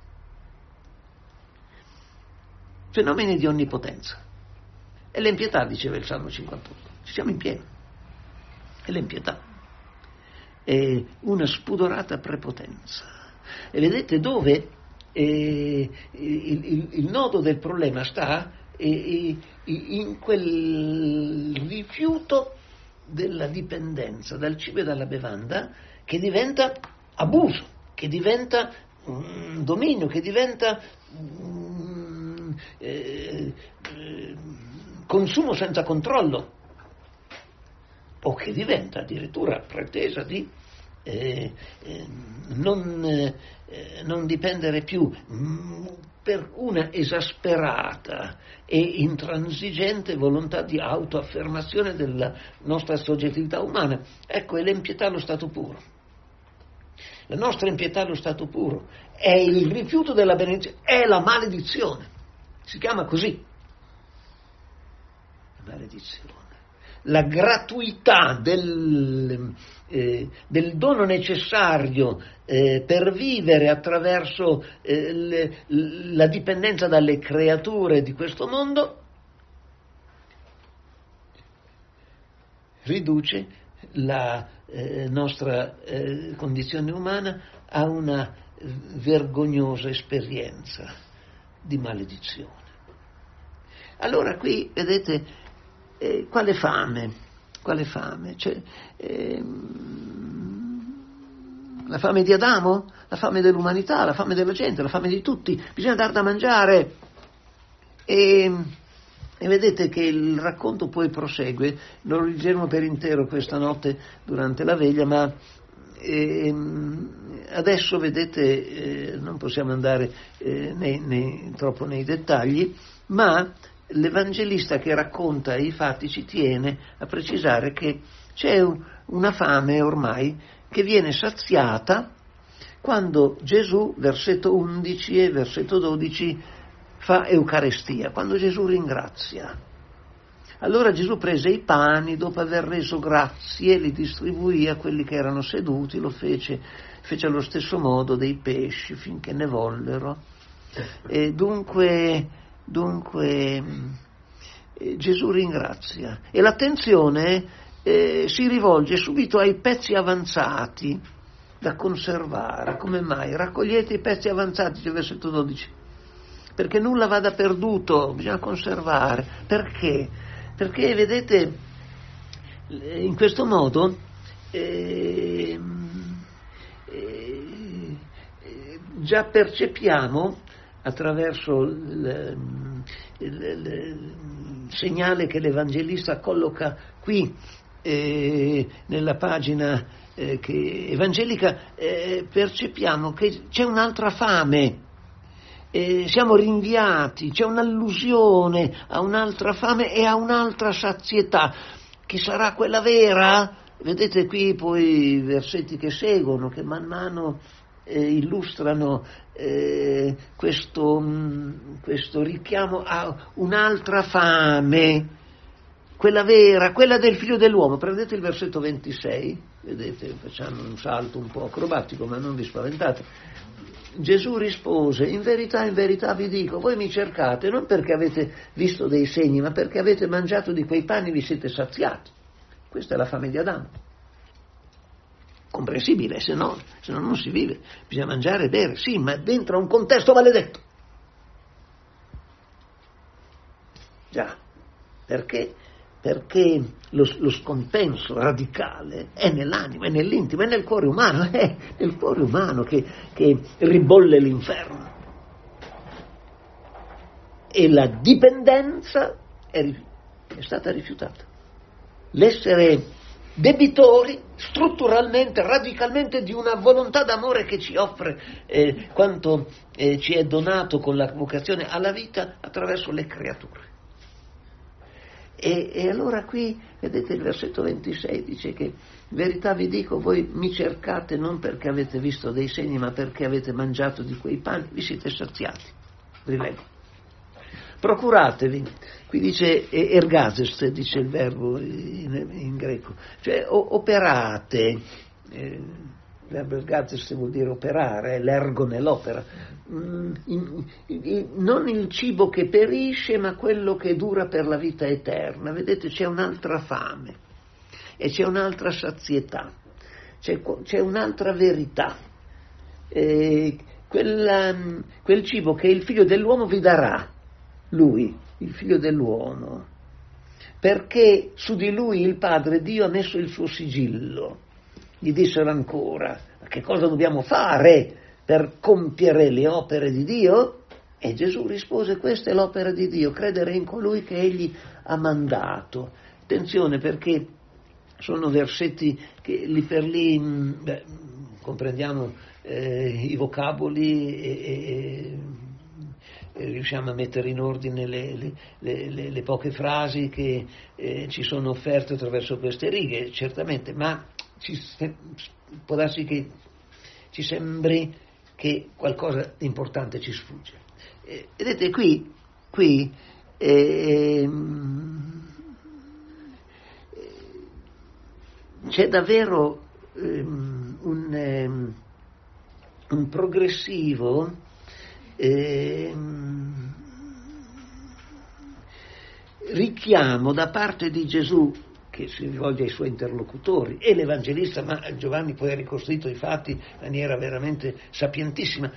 Fenomeni di onnipotenza. E l'empietà, diceva il Salmo cinquantotto, ci siamo in pieno. E l'empietà è una spudorata prepotenza. E vedete dove eh, il, il, il nodo del problema sta eh, in quel rifiuto della dipendenza dal cibo e dalla bevanda, che diventa abuso, che diventa um, dominio, che diventa um, eh, eh, consumo senza controllo, o che diventa addirittura pretesa di eh, eh, non, eh, non dipendere più mh, per una esasperata e intransigente volontà di autoaffermazione della nostra soggettività umana. Ecco, è l'empietà allo stato puro. La nostra impietà allo stato puro è il rifiuto della benedizione, è la maledizione. Si chiama così. Maledizione. La gratuità del, eh, del dono necessario eh, per vivere attraverso eh, le, la dipendenza dalle creature di questo mondo riduce la eh, nostra eh, condizione umana a una vergognosa esperienza di maledizione. Allora qui vedete Eh, quale fame, quale fame? Cioè, ehm, la fame di Adamo, la fame dell'umanità, la fame della gente, la fame di tutti, bisogna dar da mangiare. E, e vedete che il racconto poi prosegue, non lo leggeremo per intero questa notte durante la veglia, ma ehm, adesso vedete eh, non possiamo andare eh, nei, nei, troppo nei dettagli, ma l'Evangelista che racconta i fatti ci tiene a precisare che c'è una fame ormai che viene saziata quando Gesù, versetto undici e versetto dodici, fa Eucaristia, quando Gesù ringrazia. Allora Gesù prese i pani, dopo aver reso grazie, li distribuì a quelli che erano seduti, lo fece, fece allo stesso modo dei pesci finché ne vollero. E dunque Dunque eh, Gesù ringrazia e l'attenzione eh, si rivolge subito ai pezzi avanzati da conservare. Come mai? Raccogliete i pezzi avanzati, dice versetto dodici, perché nulla vada perduto, bisogna conservare. Perché? Perché vedete, in questo modo eh, eh, già percepiamo attraverso il, il, il, il segnale che l'Evangelista colloca qui eh, nella pagina eh, che, evangelica, eh, percepiamo che c'è un'altra fame. Eh, siamo rinviati, c'è un'allusione a un'altra fame e a un'altra sazietà, che sarà quella vera. Vedete qui poi i versetti che seguono, che man mano eh, illustrano eh, questo, mh, questo richiamo a un'altra fame, quella vera, quella del Figlio dell'uomo. Prendete il versetto ventisei, vedete, facciamo un salto un po' acrobatico, ma non vi spaventate. Gesù rispose: in verità, in verità vi dico, voi mi cercate non perché avete visto dei segni, ma perché avete mangiato di quei pani e vi siete saziati. Questa è la fame di Adamo. Comprensibile, se no, se no non si vive. Bisogna mangiare e bere, sì, ma dentro un contesto maledetto. Già, perché? Perché lo, lo scompenso radicale è nell'anima, è nell'intimo, è nel cuore umano, è nel cuore umano che, che ribolle l'inferno. E la dipendenza è, è stata rifiutata. L'essere debitori strutturalmente, radicalmente di una volontà d'amore che ci offre eh, quanto eh, ci è donato con la vocazione alla vita attraverso le creature. E, e allora qui, vedete, il versetto ventisei dice che in verità vi dico, voi mi cercate non perché avete visto dei segni, ma perché avete mangiato di quei pani, vi siete saziati. Rileggo. Procuratevi, qui dice ergazest, dice il verbo in, in greco, cioè operate, eh, il verbo ergazest vuol dire operare, è l'ergo nell'opera, mm, in, in, non il cibo che perisce, ma quello che dura per la vita eterna. Vedete, c'è un'altra fame e c'è un'altra sazietà, c'è, c'è un'altra verità, eh, quella, quel cibo che il Figlio dell'uomo vi darà. Lui, il Figlio dell'uomo, perché su di lui il Padre Dio ha messo il suo sigillo. Gli dissero ancora: ma che cosa dobbiamo fare per compiere le opere di Dio? E Gesù rispose: questa è l'opera di Dio, credere in colui che egli ha mandato. Attenzione, perché sono versetti che lì per lì beh, comprendiamo eh, i vocaboli e, e riusciamo a mettere in ordine le, le, le, le poche frasi che eh, ci sono offerte attraverso queste righe, certamente, ma ci, può darsi che ci sembri che qualcosa di importante ci sfugge. Eh, vedete, qui, qui eh, c'è davvero eh, un, eh, un progressivo Eh, richiamo da parte di Gesù, che si rivolge ai suoi interlocutori, e l'Evangelista, ma Giovanni poi ha ricostruito i fatti in maniera veramente sapientissima,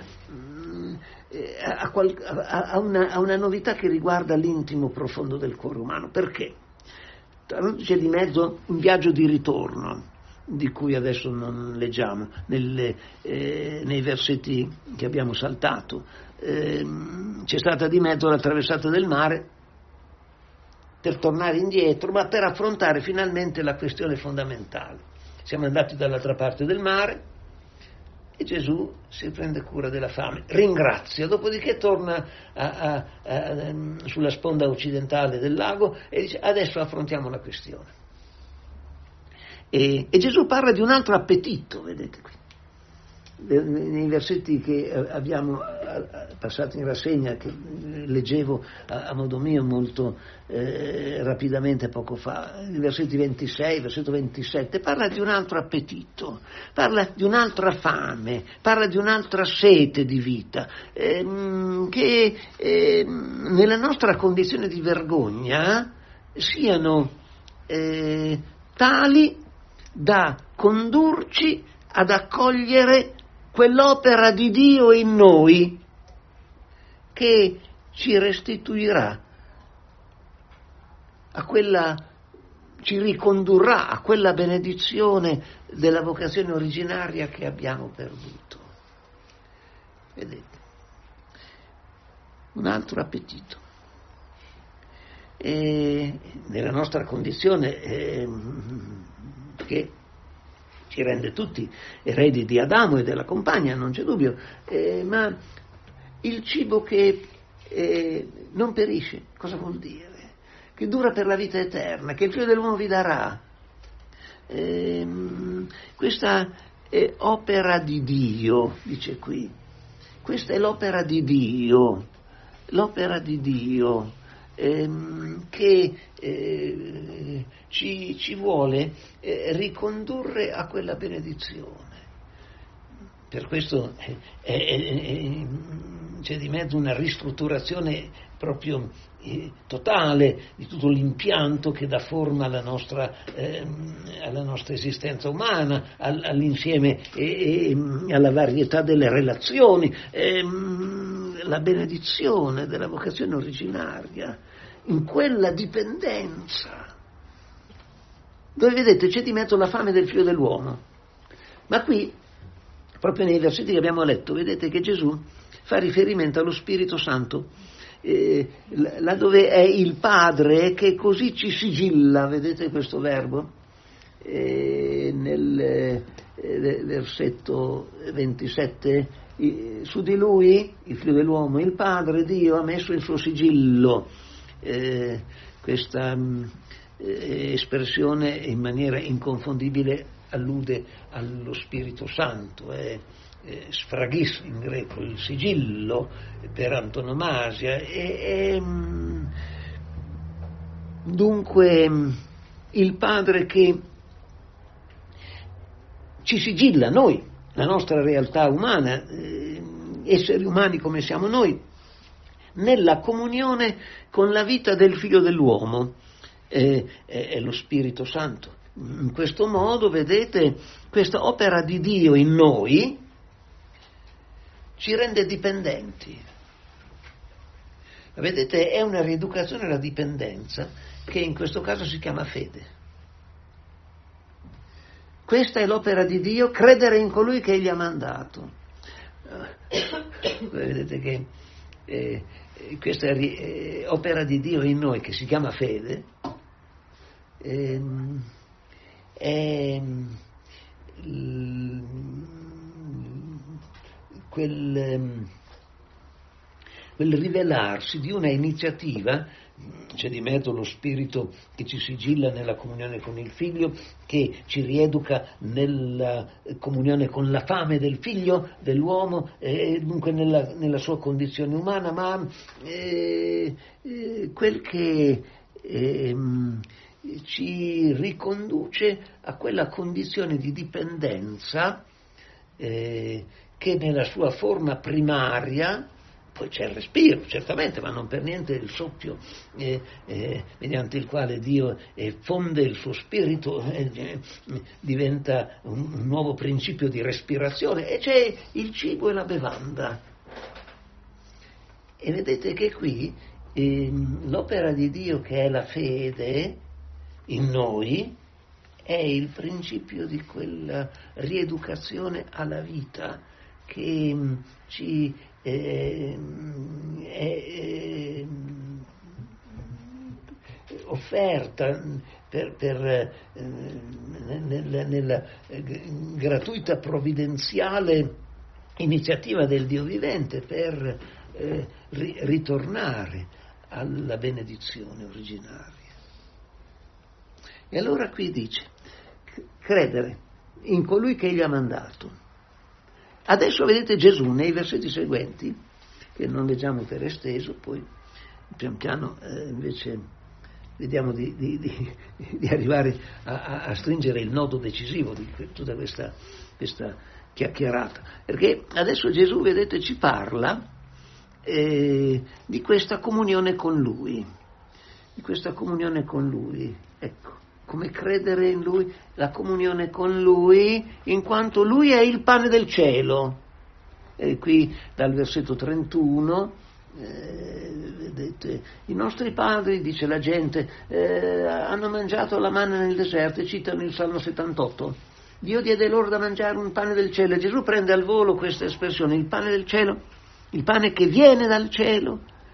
a, qual, a, a, una, a una novità che riguarda l'intimo profondo del cuore umano. Perché? C'è di mezzo un viaggio di ritorno, di cui adesso non leggiamo, nelle, eh, nei versetti che abbiamo saltato. Eh, c'è stata di mezzo la traversata del mare per tornare indietro, ma per affrontare finalmente la questione fondamentale. Siamo andati dall'altra parte del mare e Gesù si prende cura della fame, ringrazia, dopodiché torna a, a, a, sulla sponda occidentale del lago e dice: adesso affrontiamo la questione. E, e Gesù parla di un altro appetito, vedete qui, nei versetti che abbiamo passato in rassegna, che leggevo a, a modo mio molto eh, rapidamente poco fa, i versetti ventisei, versetto ventisette, parla di un altro appetito, parla di un'altra fame, parla di un'altra sete di vita, ehm, che ehm, nella nostra condizione di vergogna siano eh, tali da condurci ad accogliere quell'opera di Dio in noi che ci restituirà a quella, ci ricondurrà a quella benedizione della vocazione originaria che abbiamo perduto. Vedete? un altro appetito. E nella nostra condizione, eh, che ci rende tutti eredi di Adamo e della compagna, non c'è dubbio, eh, ma il cibo che eh, non perisce, cosa vuol dire? Che dura per la vita eterna, che il figlio dell'uomo vi darà. Eh, questa è opera di Dio, dice qui. Questa è l'opera di Dio, l'opera di Dio ehm, che eh, ci, ci vuole eh, ricondurre a quella benedizione. Per questo eh, eh, c'è di mezzo una ristrutturazione proprio eh, totale di tutto l'impianto che dà forma alla nostra, eh, alla nostra esistenza umana, all, all'insieme e, e alla varietà delle relazioni, eh, la benedizione della vocazione originaria, in quella dipendenza, dove vedete c'è di mezzo la fame del figlio dell'uomo. Ma qui, proprio nei versetti che abbiamo letto, vedete che Gesù fa riferimento allo Spirito Santo, eh, là dove è il Padre che così ci sigilla, vedete questo verbo, eh, nel eh, versetto ventisette, eh, su di lui, il figlio dell'uomo, il Padre, Dio, ha messo il suo sigillo. Eh, questa eh, espressione in maniera inconfondibile allude allo Spirito Santo, eh. Eh, sfraghis in greco, il sigillo per antonomasia, e, e dunque il Padre che ci sigilla noi, la nostra realtà umana, eh, esseri umani come siamo noi, nella comunione con la vita del Figlio dell'uomo, eh, è lo Spirito Santo. In questo modo, vedete, questa opera di Dio in noi ci rende dipendenti. Vedete, è una rieducazione alla dipendenza che in questo caso si chiama fede. Questa è l'opera di Dio, credere in colui che egli ha mandato. Vedete che eh, questa eh, opera di Dio in noi, che si chiama fede, eh, è l, Quel, quel rivelarsi di una iniziativa, c'è di mezzo lo Spirito che ci sigilla nella comunione con il Figlio, che ci rieduca nella comunione con la fame del Figlio dell'uomo, e dunque nella, nella sua condizione umana, ma eh, eh, quel che eh, ci riconduce a quella condizione di dipendenza eh, che nella sua forma primaria, poi c'è il respiro, certamente, ma non per niente il soffio eh, eh, mediante il quale Dio eh, fonde il suo spirito, eh, diventa un, un nuovo principio di respirazione, e c'è il cibo e la bevanda. E vedete che qui eh, l'opera di Dio, che è la fede in noi, è il principio di quella rieducazione alla vita che ci eh, è eh, offerta per, per, eh, nella, nella gratuita provvidenziale iniziativa del Dio vivente per eh, ri, ritornare alla benedizione originaria. E allora qui dice, credere in colui che egli ha mandato. Adesso vedete Gesù nei versetti seguenti, che non leggiamo per esteso, poi pian piano eh, invece vediamo di, di, di, di arrivare a, a stringere il nodo decisivo di tutta questa, questa chiacchierata. Perché adesso Gesù, vedete, ci parla eh, di questa comunione con Lui, di questa comunione con Lui, ecco. Come credere in Lui, la comunione con Lui, in quanto Lui è il pane del cielo. E qui dal versetto trentuno, eh, vedete, i nostri padri, dice la gente, eh, hanno mangiato la manna nel deserto, e citano il Salmo settantotto. Dio diede loro da mangiare un pane del cielo, e Gesù prende al volo questa espressione, il pane del cielo, il pane che viene dal cielo,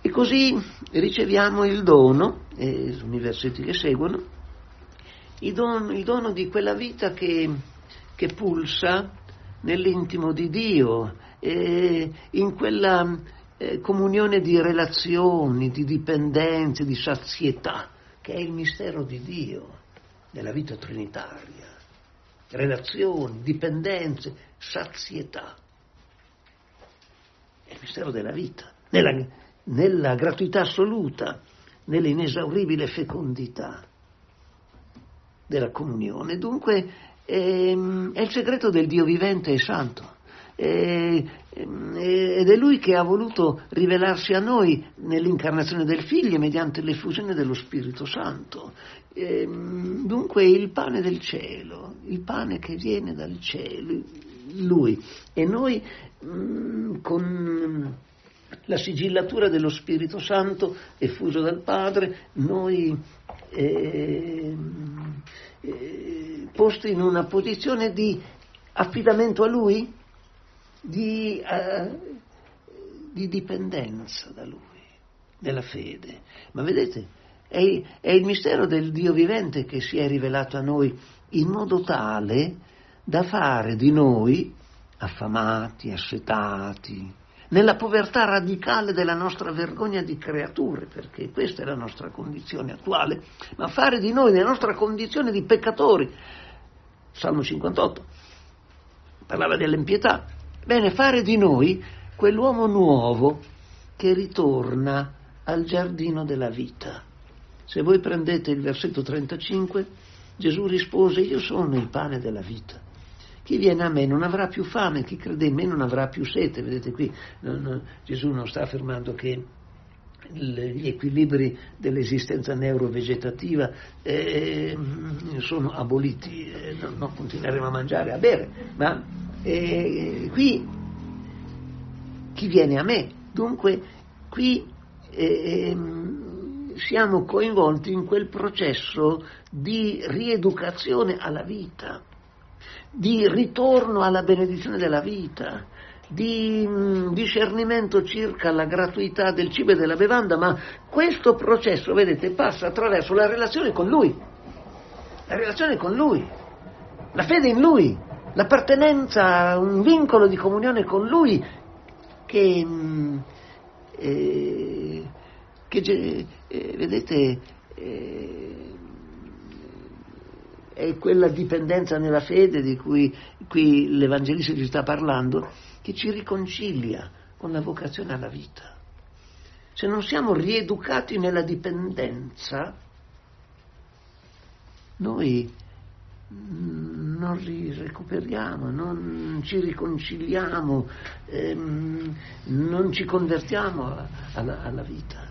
E così riceviamo il dono, e sono i versetti che seguono, il dono, il dono di quella vita che, che pulsa nell'intimo di Dio, eh, in quella eh, comunione di relazioni, di dipendenze, di sazietà, che è il mistero di Dio nella vita trinitaria. Relazioni, dipendenze, sazietà. È il mistero della vita, nella, nella gratuità assoluta, nell'inesauribile fecondità della comunione. Dunque ehm, è il segreto del Dio vivente e santo. E, ed è Lui che ha voluto rivelarsi a noi nell'incarnazione del Figlio mediante l'effusione dello Spirito Santo. E, dunque il pane del cielo, il pane che viene dal cielo, Lui. E noi mh, con la sigillatura dello Spirito Santo effuso dal Padre, noi eh, eh, posti in una posizione di affidamento a Lui, Di, uh, di dipendenza da Lui, nella fede. Ma vedete, è, è il mistero del Dio vivente che si è rivelato a noi in modo tale da fare di noi affamati, assetati, nella povertà radicale della nostra vergogna di creature, perché questa è la nostra condizione attuale, ma fare di noi nella nostra condizione di peccatori. Salmo cinquantotto parlava dell'impietà. Bene, fare di noi quell'uomo nuovo che ritorna al giardino della vita. Se voi prendete il versetto trentacinque, Gesù rispose: io sono il pane della vita. Chi viene a me non avrà più fame, chi crede in me non avrà più sete. Vedete qui, non, Gesù non sta affermando che gli equilibri dell'esistenza neurovegetativa eh, sono aboliti, eh, no, no, continueremo a mangiare, a bere, ma eh, qui chi viene a me, dunque qui eh, siamo coinvolti in quel processo di rieducazione alla vita, di ritorno alla benedizione della vita, di discernimento circa la gratuità del cibo e della bevanda, ma questo processo, vedete, passa attraverso la relazione con Lui, la relazione con Lui, la fede in Lui, l'appartenenza a un vincolo di comunione con Lui che, eh, che eh, vedete, eh, è quella dipendenza nella fede di cui qui l'Evangelista ci sta parlando, che ci riconcilia con la vocazione alla vita. Se non siamo rieducati nella dipendenza, noi non li recuperiamo, non ci riconciliamo, ehm, non ci convertiamo alla, alla vita.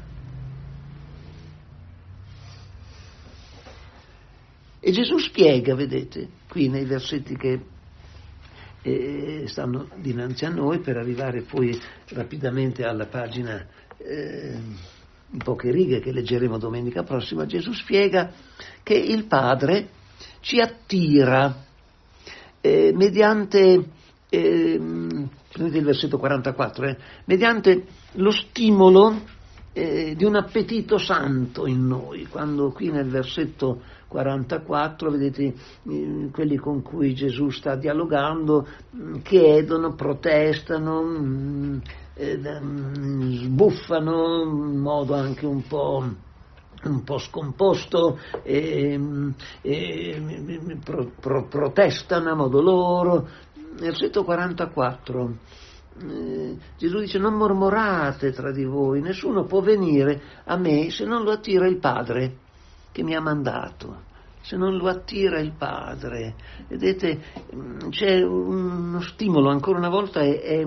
E Gesù spiega, vedete, qui nei versetti che eh, stanno dinanzi a noi, per arrivare poi rapidamente alla pagina eh, in poche righe che leggeremo domenica prossima, Gesù spiega che il Padre ci attira eh, mediante, eh, prendete il versetto quarantaquattro, eh, mediante lo stimolo eh, di un appetito santo in noi, quando qui nel versetto quarantaquattro, vedete, eh, quelli con cui Gesù sta dialogando chiedono, protestano, mh, eh, sbuffano in modo anche un po' un po' scomposto, eh, eh, pro, pro, protestano a modo loro. Versetto quarantaquattro, eh, Gesù dice: non mormorate tra di voi, nessuno può venire a me se non lo attira il Padre che mi ha mandato, se non lo attira il Padre. Vedete, c'è uno stimolo, ancora una volta è, è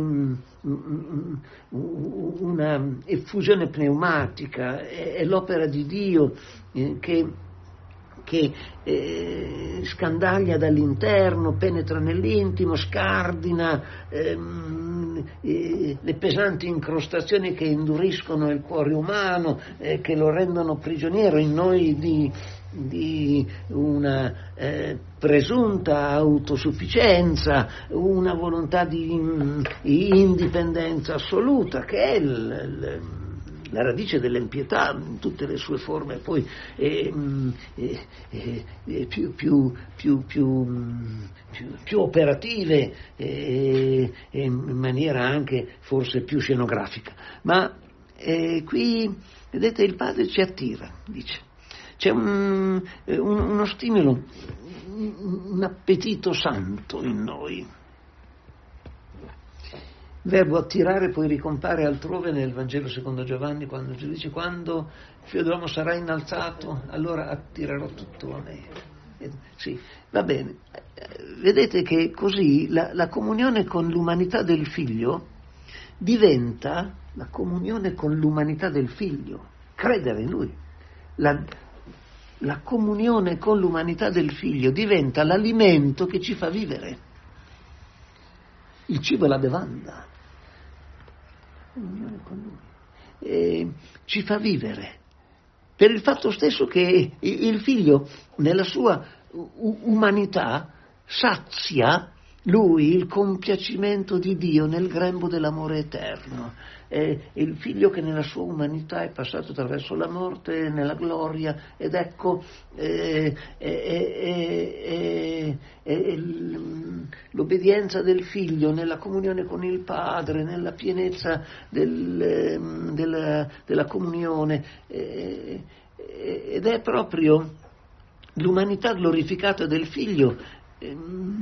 una effusione pneumatica, è, è l'opera di Dio eh, che, che eh, scandaglia dall'interno, penetra nell'intimo, scardina ehm, eh, le pesanti incrostazioni che induriscono il cuore umano, eh, che lo rendono prigioniero in noi di di una eh, presunta autosufficienza, una volontà di indipendenza assoluta, che è il, il, la radice dell'impietà in tutte le sue forme poi è, è, è, è più, più, più, più, più, più operative e in maniera anche forse più scenografica. Ma eh, qui, vedete, il Padre ci attira, dice. C'è un, un, uno stimolo, un appetito santo in noi. Il verbo attirare poi ricompare altrove nel Vangelo secondo Giovanni, quando Gesù dice: quando il figlio dell'uomo sarà innalzato, allora attirerò tutto a me. Sì, va bene. Vedete che così la, la comunione con l'umanità del figlio diventa la comunione con l'umanità del figlio, credere in lui. La, la comunione con l'umanità del figlio diventa l'alimento che ci fa vivere. Il cibo e la bevanda. Comunione con lui. E ci fa vivere. Per il fatto stesso che il figlio, nella sua umanità, sazia lui il compiacimento di Dio nel grembo dell'amore eterno. È il figlio che nella sua umanità è passato attraverso la morte nella gloria, ed ecco eh, eh, eh, eh, l'obbedienza del figlio nella comunione con il Padre, nella pienezza del, della, della comunione, eh, ed è proprio l'umanità glorificata del figlio eh,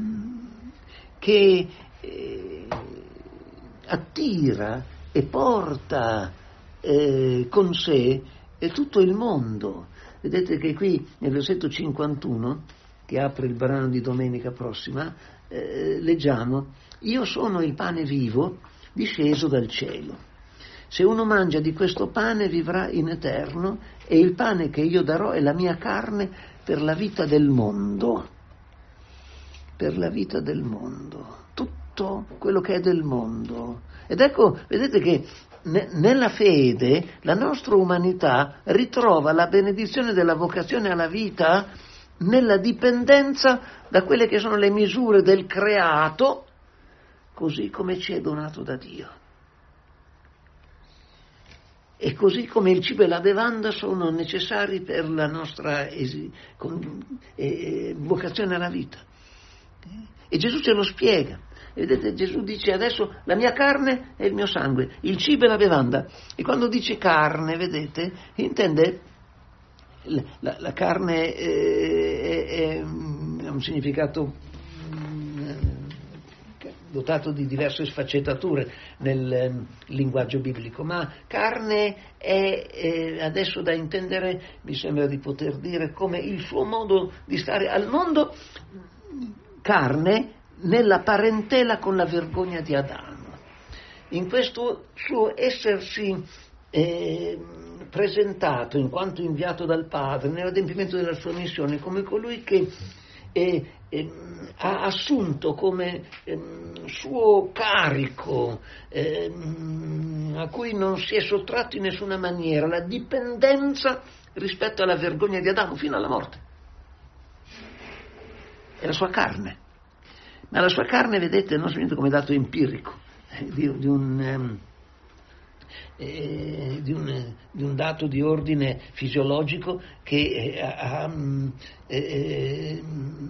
che eh, attira e porta eh, con sé eh, tutto il mondo. Vedete che qui nel versetto cinquantuno, che apre il brano di domenica prossima, eh, leggiamo: io sono il pane vivo disceso dal cielo. Se uno mangia di questo pane vivrà in eterno, e il pane che io darò è la mia carne per la vita del mondo. Per la vita del mondo. Tutto quello che è del mondo. Ed ecco, vedete che ne, nella fede la nostra umanità ritrova la benedizione della vocazione alla vita nella dipendenza da quelle che sono le misure del creato, così come ci è donato da Dio. E così come il cibo e la bevanda sono necessari per la nostra esi, con, eh, vocazione alla vita. E Gesù ce lo spiega. Vedete, Gesù dice: adesso la mia carne è il mio sangue, il cibo e la bevanda. E quando dice carne, vedete, intende la, la carne è, è, è un significato dotato di diverse sfaccettature nel linguaggio biblico, ma carne è, è adesso da intendere, mi sembra di poter dire, come il suo modo di stare al mondo, carne nella parentela con la vergogna di Adamo, in questo suo essersi eh, presentato in quanto inviato dal Padre nell'adempimento della sua missione come colui che eh, eh, ha assunto come eh, suo carico, eh, a cui non si è sottratto in nessuna maniera, la dipendenza rispetto alla vergogna di Adamo fino alla morte. È la sua carne. Ma la sua carne, vedete, non solamente come dato empirico eh, di, di, un, eh, di, un, di un dato di ordine fisiologico che eh, ha eh,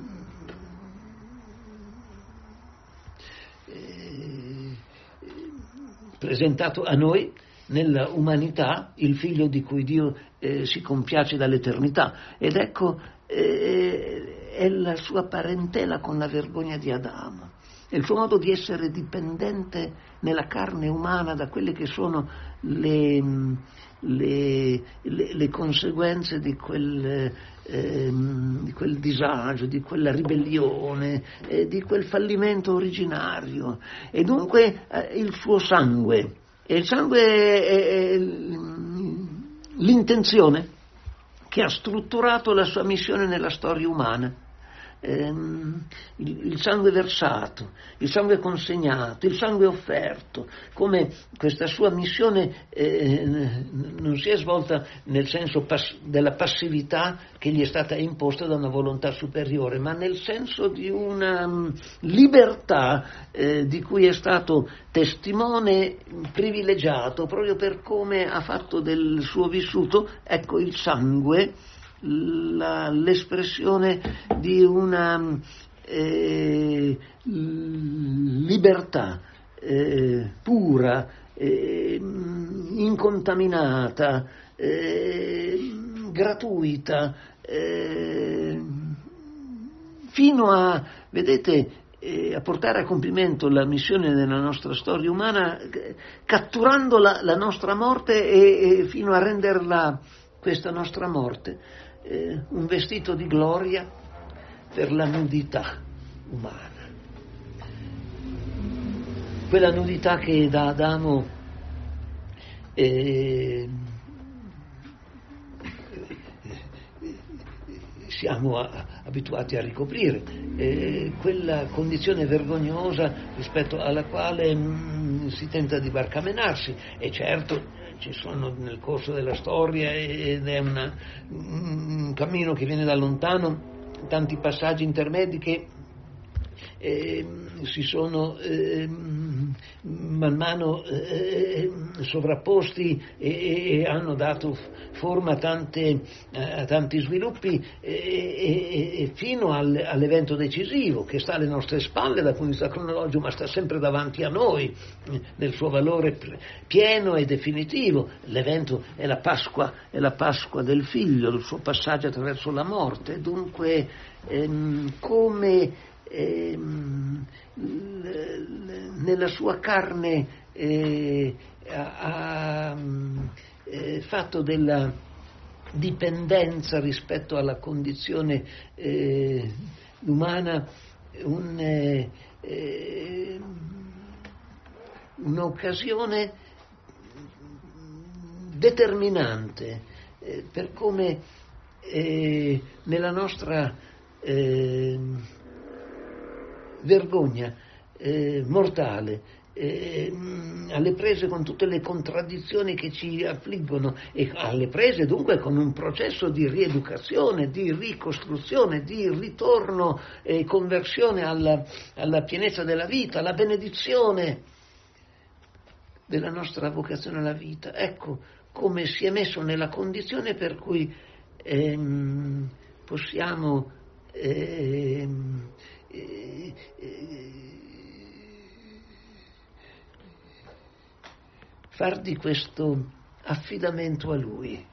eh, presentato a noi nella umanità il figlio di cui Dio eh, si compiace dall'eternità. Ed ecco, eh, è la sua parentela con la vergogna di Adamo, è il suo modo di essere dipendente nella carne umana da quelle che sono le, le, le, le conseguenze di quel, eh, di quel disagio, di quella ribellione, eh, di quel fallimento originario. E dunque eh, il suo sangue, e il sangue è, è l'intenzione che ha strutturato la sua missione nella storia umana. ehm, il, il sangue versato, il sangue consegnato, il sangue offerto, come questa sua missione eh, non si è svolta nel senso pass- della passività che gli è stata imposta da una volontà superiore, ma nel senso di una um, libertà eh, di cui è stato testimone privilegiato proprio per come ha fatto del suo vissuto, ecco, il sangue, la, l'espressione di una eh, libertà eh, pura, eh, incontaminata, eh, gratuita, eh, fino a, vedete, a portare a compimento la missione della nostra storia umana, catturando la, la nostra morte e, e fino a renderla, questa nostra morte, eh, un vestito di gloria per la nudità umana. Quella nudità che da Adamo eh, siamo a, abituati a ricoprire, eh, quella condizione vergognosa rispetto alla quale mh, si tenta di barcamenarsi. E certo ci sono nel corso della storia, ed è una, un cammino che viene da lontano, tanti passaggi intermedi che eh, si sono eh, man mano eh, sovrapposti e, e hanno dato forma a, tante, a tanti sviluppi e, e, e fino al, all'evento decisivo che sta alle nostre spalle dal punto di vista cronologico, ma sta sempre davanti a noi nel suo valore pieno e definitivo. L'evento è la Pasqua, è la Pasqua del Figlio, il suo passaggio attraverso la morte. Dunque ehm, come ehm, nella sua carne eh, ha, ha eh, fatto della dipendenza rispetto alla condizione eh, umana un, eh, eh, un'occasione determinante eh, per come eh, nella nostra eh, vergogna eh, mortale, eh, alle prese con tutte le contraddizioni che ci affliggono, e alle prese dunque con un processo di rieducazione, di ricostruzione, di ritorno e conversione alla, alla pienezza della vita, alla benedizione della nostra vocazione alla vita. Ecco come si è messo nella condizione per cui ehm, possiamo ehm, eh, eh, far di questo affidamento a Lui.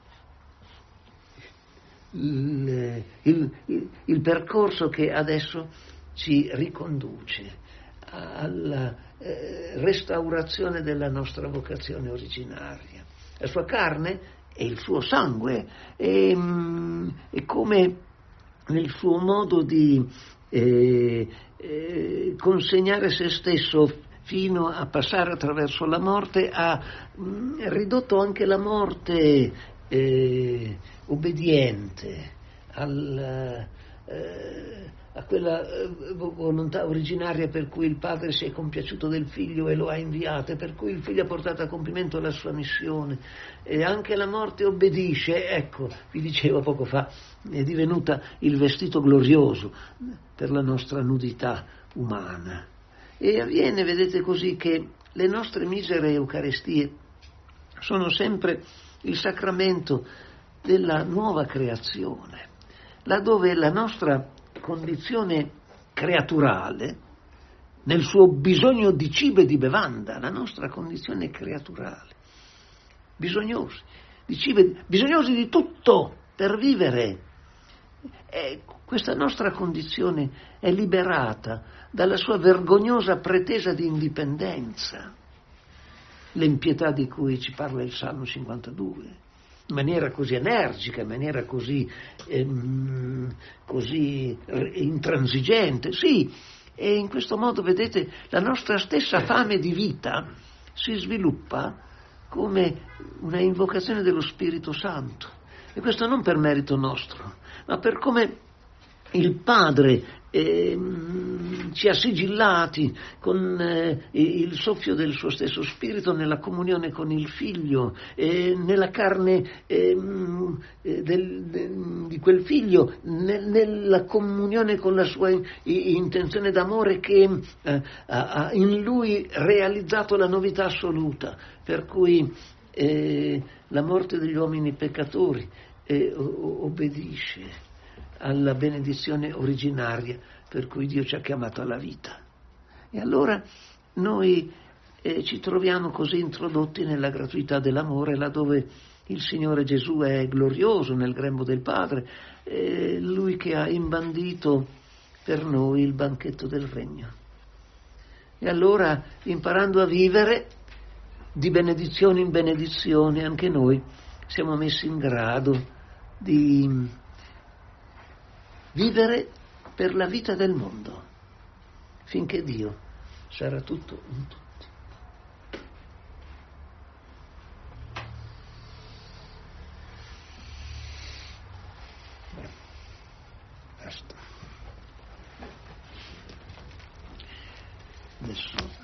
Il, il, il, il percorso che adesso ci riconduce alla eh, restaurazione della nostra vocazione originaria. La sua carne e il suo sangue, e, e come nel suo modo di eh, eh, consegnare se stesso fino a passare attraverso la morte, ha mh, ridotto anche la morte eh, obbediente al, eh, a quella eh, volontà originaria per cui il padre si è compiaciuto del figlio e lo ha inviato, e per cui il figlio ha portato a compimento la sua missione, e anche la morte obbedisce. Ecco, vi dicevo poco fa, è divenuta il vestito glorioso per la nostra nudità umana. E avviene, vedete, così che le nostre misere Eucaristie sono sempre il sacramento della nuova creazione, laddove la nostra condizione creaturale, nel suo bisogno di cibo e di bevanda, la nostra condizione creaturale, bisognosi di cibo, bisognosi di tutto per vivere, e questa nostra condizione è liberata dalla sua vergognosa pretesa di indipendenza, l'impietà di cui ci parla il Salmo cinquantadue, in maniera così energica, in maniera così, ehm, così intransigente. Sì, e in questo modo, vedete, la nostra stessa fame di vita si sviluppa come una invocazione dello Spirito Santo, e questo non per merito nostro, ma per come il Padre eh, ci ha sigillati con eh, il soffio del suo stesso spirito nella comunione con il Figlio, eh, nella carne eh, del, de, di quel Figlio, nel, nella comunione con la sua intenzione d'amore che eh, ha in lui realizzato la novità assoluta, per cui eh, la morte degli uomini peccatori eh, obbedisce alla benedizione originaria per cui Dio ci ha chiamato alla vita. E allora noi eh, ci troviamo così introdotti nella gratuità dell'amore, laddove il Signore Gesù è glorioso nel grembo del Padre, eh, Lui che ha imbandito per noi il banchetto del regno. E allora, imparando a vivere di benedizione in benedizione, anche noi siamo messi in grado di vivere per la vita del mondo, finché Dio sarà tutto in tutti. Basta. Adesso